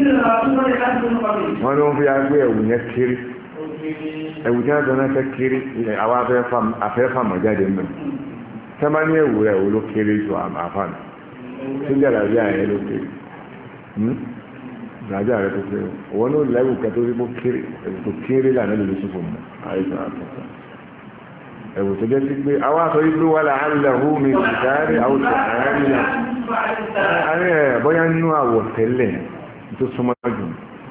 wọ́n ló ń fi agbé ẹ̀wù yẹn kiri ẹ̀wù tí wọ́n tọ́ náà fẹ́ kiri àwọn afẹ́fàmọ̀ jáde mẹ́ sẹ́mà ní ẹ̀wù rẹ̀ ló kiri ju àfààní tí ń jẹ́ra bí ààrẹ ló kiri ìrìnàjò ààrẹ tó kiri wọ́n ló lẹ́wù kẹtó rí bó kiri ẹ̀wù tó kiri lànà lè lóṣù fún mi àìsàn àtúntà ẹ̀wù tó jẹ́ sí pé àwọn aṣọ ìlú wà láàrínlẹ̀hú mi ìdárí àwòtò àárín ẹ̀ bọ́yá nínú àwọ̀ tẹ́lẹ̀ tó súnmọ́ jù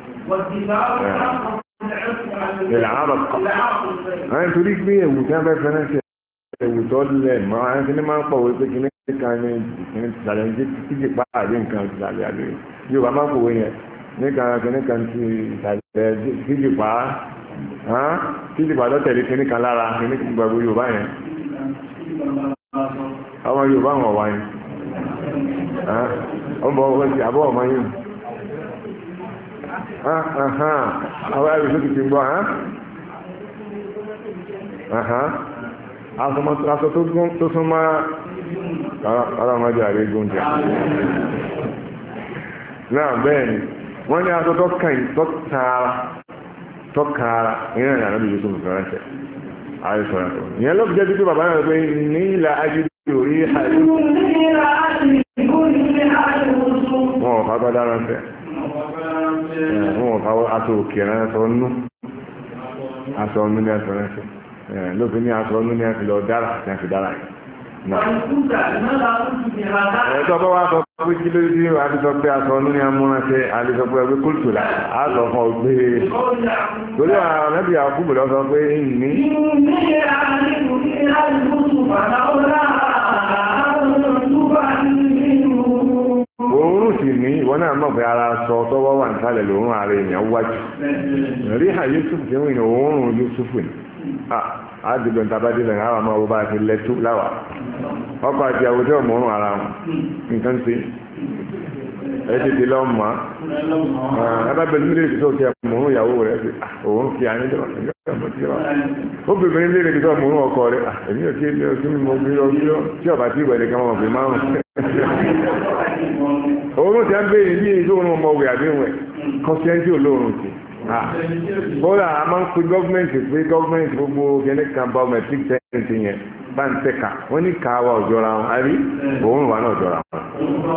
àwọn torí pé ẹ̀wù tí wọ́n fẹ́ fẹ́ràn sí ẹ̀wù tó lẹ̀ mọ́ àwọn tí wọ́n máa ń pọ̀wé pé kí ní kan ní ìpínlẹ̀ ìsàlẹ̀ ní títí pàdé nǹkan ìsàlẹ̀ àlè yóò bá máa ń pòwé yẹn ní kan ti ìsàlẹ̀ títí pàá lọ́tẹ̀lé kíní kan lára kíní gbogbo Yorùbá yẹn ọmọ Yorùbá wọn wá yẹn ọmọ ọmọ ti àbọ̀ ọmọ yẹn àwọn ẹ̀rọ tó ti gbọ́ aṣọ tó súnmọ́ ọlọ́mọdé àrígún jẹ́ náà bẹ́ẹ̀ ni wọ́n ní aṣọ tó kààrà ìrìn àrìn àbí Yusuf fẹ́rẹ́sẹ̀ àìsàn ẹ̀kọ́ ìyẹn ló fi jẹ́ títí bàbá náà pé ní ilẹ̀ ajídí orí àìsàn wọn ò fagbá dára fẹ́ wọn ò fagbá aṣọ òkè ránṣọ nú aṣọ ọ̀nú ní aṣọ ránṣẹ́ lófin ní aṣọ ọ̀nú ní aṣọ lọ dára ní aṣọ dára yìí ẹ̀tọ́ bá wá sọ pé kí ló dé wà á ti sọ pé aṣọ ọ̀nú ní amúnáṣẹ́ àlejò pé ẹgbẹ́ kúlùtùlà á sọ fún ọ pé torí àwọn ẹbí àkúbù lọ sọ pé ní. òórùn sì ní ìwọ náà mọ̀ pé ara sọ tọ́wọ́ wà nísàlẹ̀ lòórùn ara èèyàn wájú rí àyè Yusuf tí wọ́n ní òórùn Yusuf ni àdìgbò ìtàbádìlẹ̀ àwọn ọmọ ọba àti lẹ́tú láwà ọkọ̀ àti àwùjọ mọ̀rún ara wọn nǹkan sí ẹ̀ẹ́dẹ̀dẹ̀ lọ mọ́ ẹbábẹ̀lú mílíọ̀nù tó kí mọ̀rún ìyàwó rẹ̀ sí òun kí àní jọ ó bèbè ní léèrè tó mọ̀rún ọkọ rẹ̀ èmi ò kí ilé oṣù mímọ́ mílíọ̀ tí ọba tí ìwẹ̀ nìkan mọ̀ pé márùn òun ti ń béèrè bí èyí tó ń mọ̀ wẹ̀ àdéhùn ẹ̀ kọ́síẹ́ntì olóorun sí bọ́lá a máa ń pe gọ́ọ̀mẹ̀ntì gbogbo gẹ́lẹ́ kan bá ọmọ ẹ̀tí tẹ́ǹtì yẹn bá ń tẹ́ka wọ́n ní káwa òjọra wọn àrí òun wà náà jọra wọn.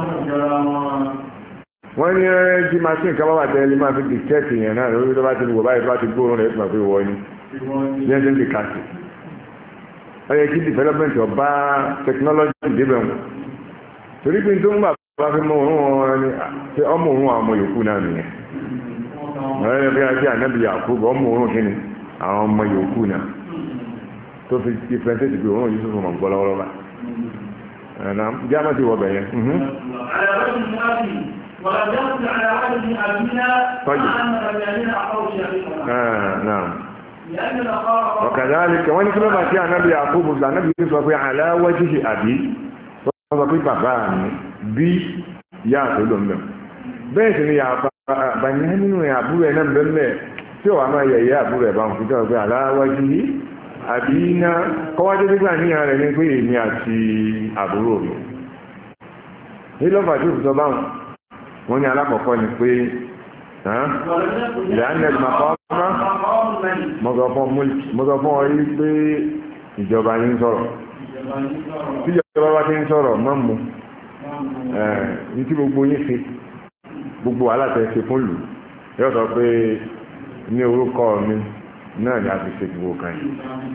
wọ́n ní tí machine kan bá wà tẹ́lẹ̀ máa fi di tẹ́ẹ̀tì yẹn náà lórí tó bá ti wọ̀ báyìí tó bá ti gbóòórùn rẹ̀ fún àfi wọ́ ni bí wọ́n ti ń di kàṣì. ó yẹ kí development ọba technology débẹ̀ wọn torí pé tó ń bá fi mọ òun wọn ni ọmọ òun àwọn ọmọ yòókù náà nìyẹn ọ̀rẹ́ bí a jẹ́ ànábì Yakubu ọmọ òórùn kí ni àwọn ọmọ yòókù náà tó fi differentiate pé òórùn Yusuf mọ̀ gbọ́ lọ́wọ́lọ́wọ́ ẹ̀nà jámọ́ ti wọ bẹ̀yẹn ọ̀kàdálìkẹ̀ wọ́n ní kí ló bá tí ànábì Yakubu ànábì Yusuf sọ pé aláwọ́jíṣẹ́ àbí wọ́n sọ pé bàbá mi bí yá àtọ́lọ́ mẹ́ bẹ́ẹ̀ sì ni yàrá bàyẹ̀ nínú àbúrò ẹ̀ náà bẹ́ẹ̀ tí ó wà máa yẹ̀yẹ́ àbúrò ẹ̀ bá ń fìjọ́ pé aláwájú yìí àbí iná kọ́wájú nígbà níyàn rẹ̀ ní pé èmi àti àbúrò mi ní lọ́fà tí ó fi sọ báwọn wọ́n ní alákọ̀ọ́kọ́ ni pé ìyáńdẹ̀ mọ́gọ́fún orí pé ìjọba ní sọ̀rọ̀ tí ìjọba bá ti ń sọ̀rọ̀ mọ́ mu ní tí gbogbo yín ṣe gbogbo alátẹ̀ẹ́sẹ̀ fún lù yóò sọ pé ní orúkọ mi náà ni a ti ṣe gbogbo kan yìí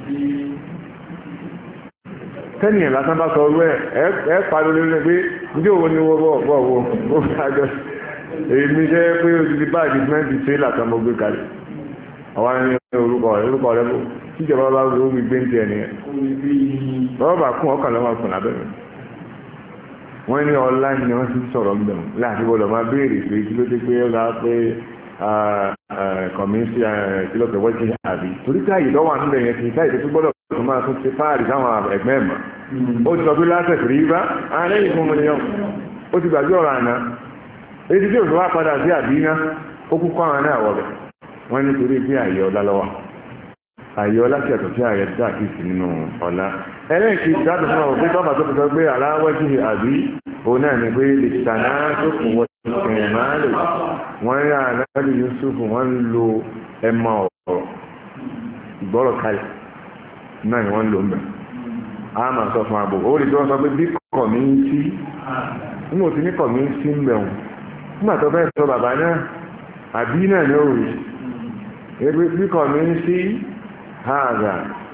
tẹ́nìyàn lásán bá sọ orú ẹ̀ parí lórí pé ní òun ni wọ́n bọ̀ wo ó ṣájọ́ èmi jẹ́ pé odidi báàgì mẹ́rin ṣe látọ̀ mo gbé kalẹ̀ àwọn ní orúkọ rẹ̀ bó tíjọba bá wọ́n wí gbé ń tiẹ̀ nìyẹn bọ́ọ̀ bá kún ọkàn lọ́wọ́ kùn lábẹ́rẹ́ wọ́n ní ọlá ni wọ́n ti sọ̀rọ̀ ń bẹ̀rù láti bọ́ọ̀lù máa béèrè pé kí ló dé pé ó lọ pé kọ̀míńsì kílọ̀pẹ̀ wọ́n ti àbí torí káyì lọ́wọ́ àánú lẹ́yìn ti káyì tó gbọ́dọ̀ tó máa tún ṣe fáàrí sáwọn ẹ̀gbẹ́ ẹ̀mọ́ ó ti sọ pé lásẹ̀kì rí bá lẹ́yìn fún mi nìyàn ó ti gbàgbé ọ̀rọ̀ àná èyí tí òṣùwà padà sí àbíná ó kú kọ́ àwọn náà wọ̀bẹ̀ wọ́n ní torí pé àyè ọlá lọ́wọ́ àyè ọlá sí àtọ̀ sí àyè dáàkìsì nínú ọlá ẹlẹ́ẹ̀kì ìdájọ́ fún ọ̀pẹ́ tọ́bà tó fi sọ pé aláwọ́jú àbí òun náà ni pé lè tàná tó kù wọ́n máa lè wọ́n rí ànábì Yusuf wọ́n ń lo ẹmọ ọ̀rọ̀ ìgbọ́rọ̀ kalẹ̀ náà ni wọ́n ń lo ń bẹ̀ a máa sọ fún àbò ó rí tí wọ́n sọ pé bí kọ̀míntì nígbà tí ní kọ̀míntì ń bẹ̀ wọ́n nígbà tó fẹ́ sọ bàbá náà àbí náà ni ó rí bí kọ̀míntì hàgà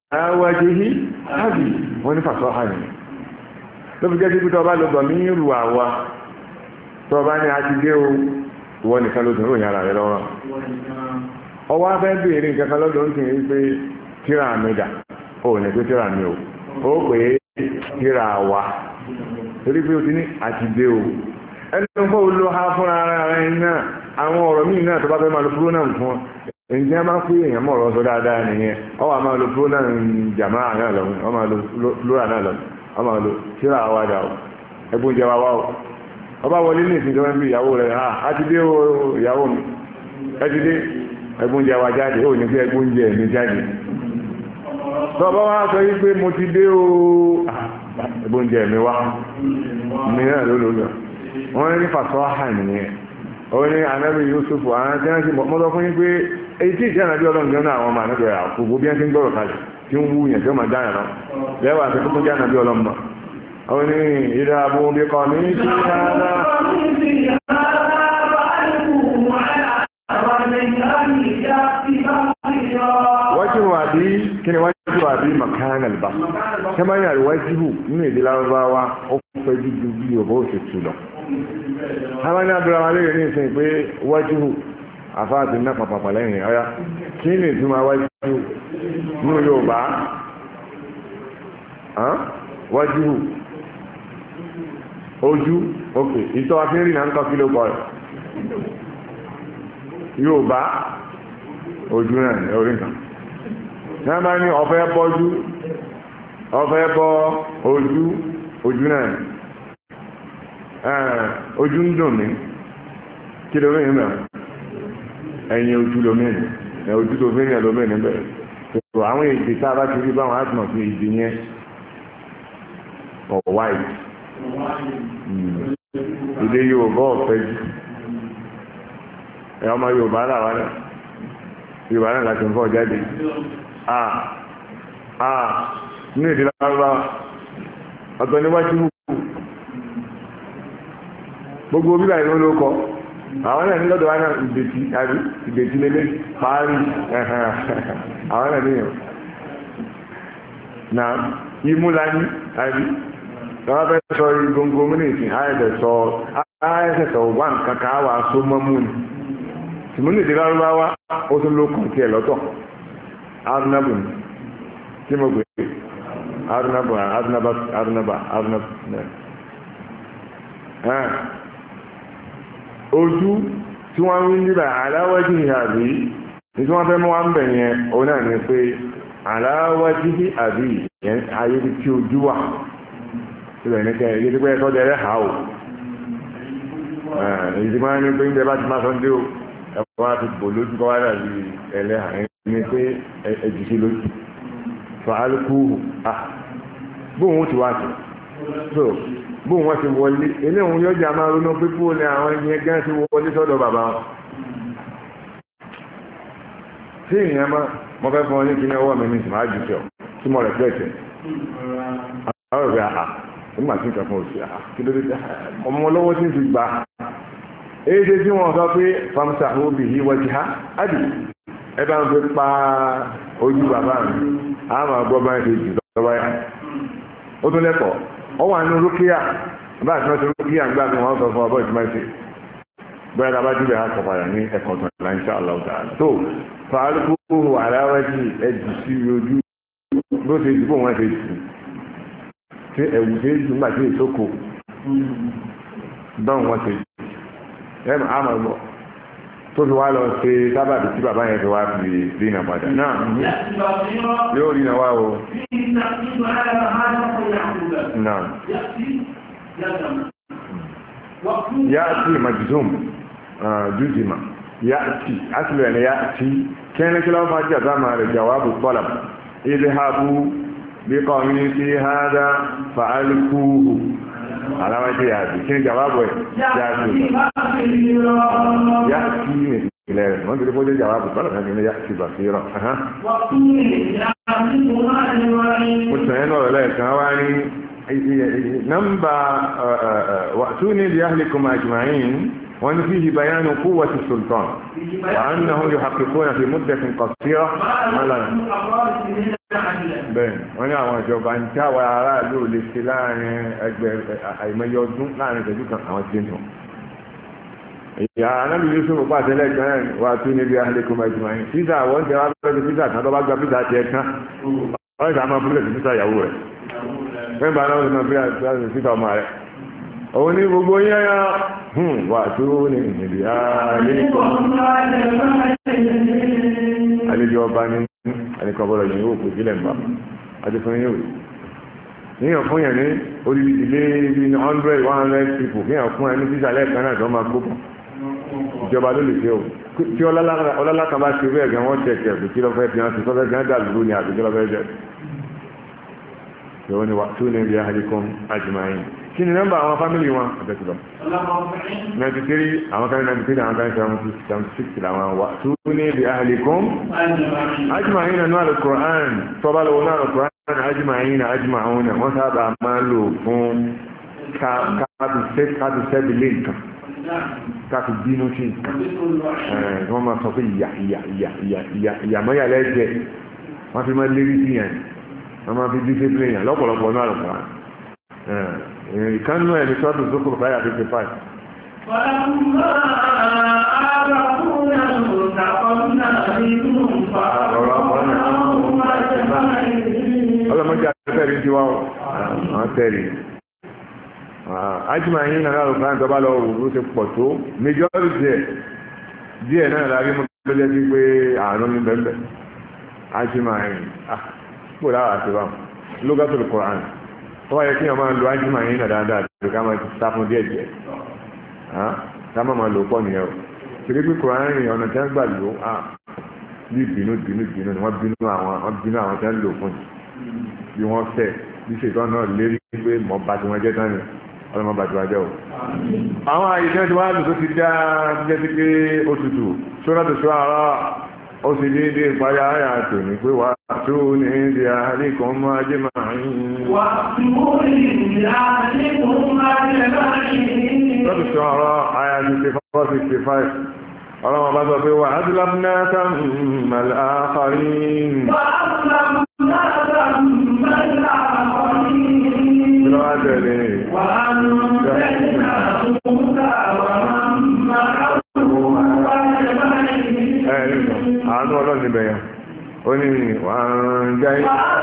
aláwájéhí ábì wọ́n ní fàṣọ hàní ló fi jẹ́ sí pítọ́ bá lọ gbọ̀mí rù àwa tọ́ bá ní a ti dé o ìwọ nìkan ló dùn ròyìn ara rẹ lọ́rọ̀ ọwọ́ afẹ́ bèèrè nǹkan kan lọ́dọ̀ ń tì í pé tíra mi dà ó ní pé tíra mi o ó pè é tíra wa torí pé o ti ní a ti dé o ẹni tó ń fọ́ olú ha fúnra ara rẹ náà àwọn ọ̀rọ̀ míì náà tó bá fẹ́ máa lo pronoun fún ọ ǹjẹ́ máa pé èèyàn mọ̀ ọ̀rọ̀ sọ dáadáa nìyẹn ọ wà máa lo pronoun jàmáà náà lọ ọ máa lo plural náà lọ ọ máa lo tíra wa dà o ẹgbẹ́ oúnjẹ wa wá o ọba wọlé ní ìsìn tó ń bí ìyàwó rẹ̀ a ti dé o ìyàwó mi ẹ ti dé ẹgbẹ́ oúnjẹ wa jáde ó ní pé ẹgbẹ́ oúnjẹ mi jáde tọ́bọ́ wá sọ yí pé mo ti dé o ẹgbẹ́ oúnjẹ mi wá mìíràn lólóòlò wọ́n ní fàṣọ àhà nìyẹn ó ní anábì Yusuf àwọn tí wọ́n ti mọ́tọ́ fún yín pé èyí tí ìjẹ́ ànábì ọlọ́run jẹ́ náà àwọn ọmọ ànábì rẹ̀ àkókò bí wọ́n ti ń gbọ́rọ̀ kalẹ̀ tí ń wú yẹn tí ó máa dáyà lọ lẹ́wà àti tó jẹ́ ànábì ọlọ́run mọ́ ó ní ìdá abú bí kọ́ ní sí rárá wájú wà bí kí ni wájú wà bí makana alba kama yana wájú nínú èdè lárúbáwá ó fẹ́ jíjú bí ọ̀bọ̀ òṣètù lọ àwọn ní abúráwá lè ní ìsìn pé wájú àfáàtì náà pàpàpà lẹ́yìn ọ̀yá kí ni ìtumọ̀ wájú ní Yorùbá wájú ojú òkè ìtọ́ afẹ́rí náà ń kọ́ kí ló kọ́ rẹ̀ Yorùbá ojú náà ní orí nǹkan náà máa ní ọ̀fẹ́ bọ́jú ọ̀fẹ́ bọ́ ojú náà ojú ń dùn mí kí ló mẹ́rin mẹ́rin ẹ̀yìn ojú ló mẹ́rin ojú tó fẹ́rin ló mẹ́rin bẹ̀rẹ̀ tó àwọn èdè tá a bá ti rí báwọn àtúmọ̀ sí èdè yẹn for white èdè Yorùbá ọ̀fẹ́ jù ẹ̀ ọmọ Yorùbá làwọn náà Yorùbá náà láti ń fọ́ jáde ní èdè lárúbáwá ọ̀tọ̀ níwájú gbogbo bíbá ìlú ló kọ àwọn náà ní lọ́dọ̀ wa náà ìgbètí lélẹ̀ parí àwọn náà níyàn na imúlání àbí wọ́n fẹ́ sọ gbogbo mínítì àyẹ̀sẹ̀ wà nǹkan ká wà só mọ́mú ni tìmúnì ìdí lárúbáwá ó tún ló kàn tiẹ̀ lọ́tọ̀ arúnábù ni tí mo gbé arúnábà ojú tí wọ́n ń níbà aláwọ́jú àbí ní tí wọ́n fẹ́ mú wá ń bẹ̀ yẹn ó náà ní pé aláwọ́jú àbí yẹn ayé tí ojú wà síbẹ̀ ní kẹ́ èyí tí pé ẹ̀tọ́ dẹrẹ́ ha ò èyí tí wọ́n ní pé ń bẹ bá ti máa sọ́ndé o ẹ̀kọ́ wá ti bò lójú kọ́ wá dàbí ẹlẹ́hà ní pé ẹ̀jù sí lójú fà álùkù bóun ti wá sí bóun wọ́n ti wọlé eléhùn yóò jà máa ronú pípò ní àwọn ẹgbẹ́ gán ti wọlé sọ́dọ̀ bàbá wọn tí ìyẹn mọ́ fẹ́ fún ọ ní kí ní ọwọ́ mi ní ìsìnmá jù tẹ̀ tí mo rẹ̀ pẹ̀tẹ̀ àwọn ìwé àhà nígbà tí nǹkan fún òsì àhà kí ló dé ọmọ lọ́wọ́ tí ń fi gbà èyí tí wọ́n sọ pé famsa obi yìí wọ́n ha ádì ẹ bá ń fi pa ojú bàbá mi àmọ́ gbọ́ bá ń fi jù lọ́wọ́ yá ó tún lẹ́kọ̀ọ́ ọ wà nínú rúkìá bá àti wọ́n ti rúkìá ń gbà mí wọ́n sọ fún ọbọ̀ ìtumọ̀ ṣe bẹ́ẹ̀ ni abájú bẹ́ẹ̀ á sọ padà ní ẹ̀kọ́ tó ní insha Allah ta'ala tó fàálùkù aláwájì ẹ̀jù sí ojú bó ṣe jù bó wọ́n ṣe jù ṣé ẹ̀wù ṣe jù nígbà tí èsókò báwọn wọ́n ṣe jù ẹ̀mù àmọ̀ gbọ́ tó fi wá lọ ṣe sábàbí tí bàbá yẹn fi wá fi rí iná padà náà yóò rí iná wá o náà yáàtì majzum juzima yáàtì asìlẹ̀ ni yáàtì kẹ́ni kí lọ́wọ́ fàájì àtàmà rẹ̀ jawabu talab idhabu bí qawmi fi hada fa'alkuhu aláwájẹ́ yáàtì kí ni jawabu ẹ̀ yáàtì ní ilẹ̀ rẹ̀ wọ́n ti rí fọ́jẹ́ jawabu talab náà ní yáàtì basira mo sẹ́yìn náà lẹ́ẹ̀kan wá ní nọ́mbà wa'tuni bi ahlikum ajma'in وأن فيه بيان قوة السلطان وأنهم يحققون في مدة قصيرة ما لا bẹ́ẹ̀ wọ́n ní àwọn ìjọba ń tí àwọn aráàlú lè ṣe láàrin àìmọye ọdún láàrin ìtẹ́jú kan àwọn tí ń tàn ìyá anábì Yusuf pàṣẹ lẹ́gbẹ̀ẹ́ wà tún níbi ahlikum ajma'in písà àwọn tẹ wá bẹ́ẹ̀ písà kan tó bá gba písà tiẹ̀ kan wọ́n ìta máa fúnlẹ̀ písà ìyàwó rẹ̀ fẹ́ bá náà lọ́nà písà ọmọ rẹ̀ òun ní gbogbo yẹ́yà wà tún níbi ahlikum àlejò ọba ní àníkọ̀bọ̀rọ̀ yìí ó kò sílẹ̀ mbà àti fún yíò níyàn fún yẹn ní orí ilé ibi 100 people níyàn fún ẹni tí ìsàlẹ̀ kan náà tó máa gbókùn ìjọba ló lè ṣe o tí ọlọ́lá kan bá ṣe bẹ́ẹ̀ gan wọ́n tẹ̀kẹ̀ kò kí lọ́fẹ́ fi hàn sí sọ́fẹ́ gan dà lóru ni àti kí lọ́fẹ́ jẹ́ ìwọ́n ni wà tó ní ibi ahlikum ajma'in kí ni nọ́mbà àwọn fámìlì wọn àbẹ̀tìlọ 93 àwọn kan 93 àwọn kan 76 làwọn wà tó ní ibi ahlikum ajma'in nínú al-Qur'an tọ́bá lọ́wọ́ náà al-Qur'an ajma'in ajma'una wọ́n sábà máa lò fún káàtù sẹ́bìlì nǹkan káàtù bínú sí nǹkan wọ́n máa sọ pé ìyàmọ́yà lẹ́jẹ̀ wọ́n fi máa lérí sí yẹn wọ́n máa fi discipline yẹn lọ́pọ̀lọpọ̀ náà al-Qur'an ìkánú ẹni sọ́dù Zukhruf báyà 55. ọlọ́mọdé àtẹ́rí tí wọ́n tẹ́rí ajma'in náà lọ́rùn kan tó bá lọ òwúrú ti pọ̀ tó majority díẹ̀ náà lárí mọ́ lọ́jẹ́ sí pé àánú ní bẹ́ẹ̀ ajma'in pò láwà àti bá lughatul Qur'an tó wáyé kí wọ́n máa lo ajma'in náà dáadáa tó ká máa sá fún díẹ̀ díẹ̀ ká máa lò pọ̀ nìyẹn o torí pé Qur'an rìn ọ̀nà tí wọ́n gbà lò bí bínú ni wọ́n bínú àwọn tí wọ́n lò fún bí wọ́n fẹ́ bí ṣètò náà lérí pé mọ̀ bá tí wọ́n jẹ́ tán ni ọlọ́mọ bá tí wọ́n jẹ́ o. àwọn àyíṣẹ́ tí wọ́n á lò tó ti dá jẹ́ sí pé ó tutù Suratu Shu'ara ó sì dédé ìparí àyà tò ní pé wà tó ní ìdí ahlikum ajma'in. wà tó ní ìdí ahlikum ajma'in. Suratu Shu'ara àyà 64-65 ọlọ́mọ bá sọ pé wà á dúlábùná sàmàl àkàrín. wà á dúlábùná sàmàl àkàrín. ló wá tẹ̀lé. wà á nù sẹ́yìn àtúntà wà máa àánú ọlọ́run níbẹ̀ yẹn ó ní wà ń jẹ́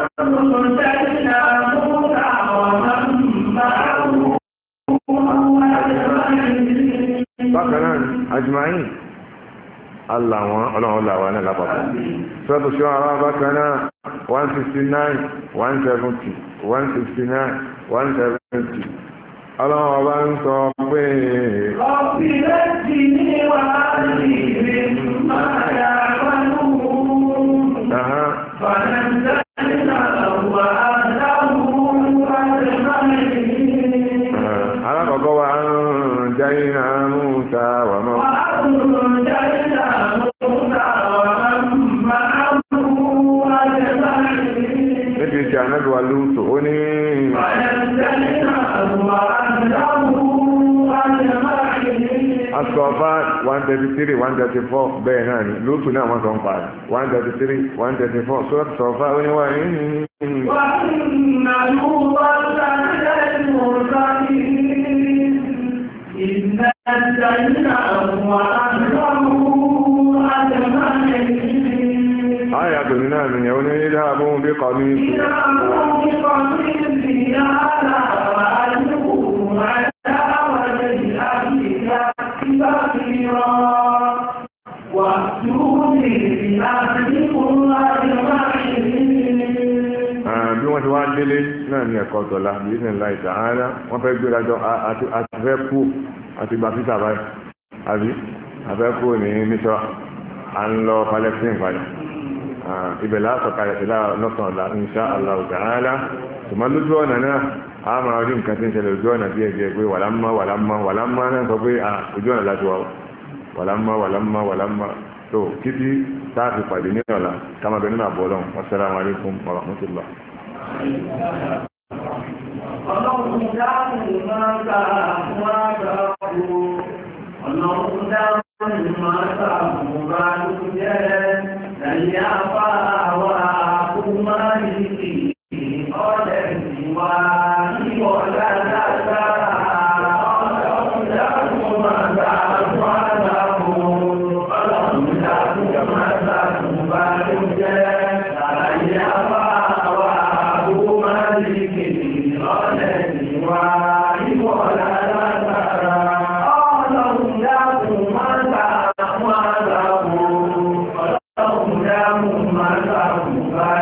bákan náà ajma'in aláwọn ọlọ́run làwọn náà lápapọ̀ Suratu Shu'ara bákan náà 169 170 169 170 ọlọ́run ọba ń sọ pé ọ̀pìlẹ́tì ní wà ní ìrìn máa yà wánú alákọ̀ọ́kọ́ wa ń jayna Musa wà mọ́ níbi ìṣẹ́ ànábíwá Lútù ó ní asọ̀fà 133 134 bẹ́ẹ̀ náà ni Lútù náà wọ́n sọ ń parí 133 134 sọ́rọ̀ sọ̀fà ó ní wà ní àyà tó ní náà nìyẹn ó ní ìdáàbò bí kọ̀ ní bí wọ́n ti wá délé náà ní ẹ̀kọ́ tọ̀lá bí ní láì tààrà wọ́n fẹ́ gbé rájọ́ àti fẹ́ kú àti gbà pítà báyìí àbí àfẹ́ kú ní mísọ́ à ń lọ Palestine padà ibẹ̀ látọ̀kalẹ̀ sí lọ́sàn ọ̀la insha Allah ta'ala ṣùgbọ́n lójú ọ̀nà náà a máa rí nǹkan tí ń ṣẹlẹ̀ ojú ọ̀nà bí ẹgbẹ́ pé wàlámà náà sọ pé ojú ọ̀nà láti wà wàlámà tó títí táàfi pàdé ní ọ̀la kàmàbẹ̀ nínú àbọ̀lọ́n wassalamu alaikum wa rahmatullah. ọlọ́run Ọlọ́run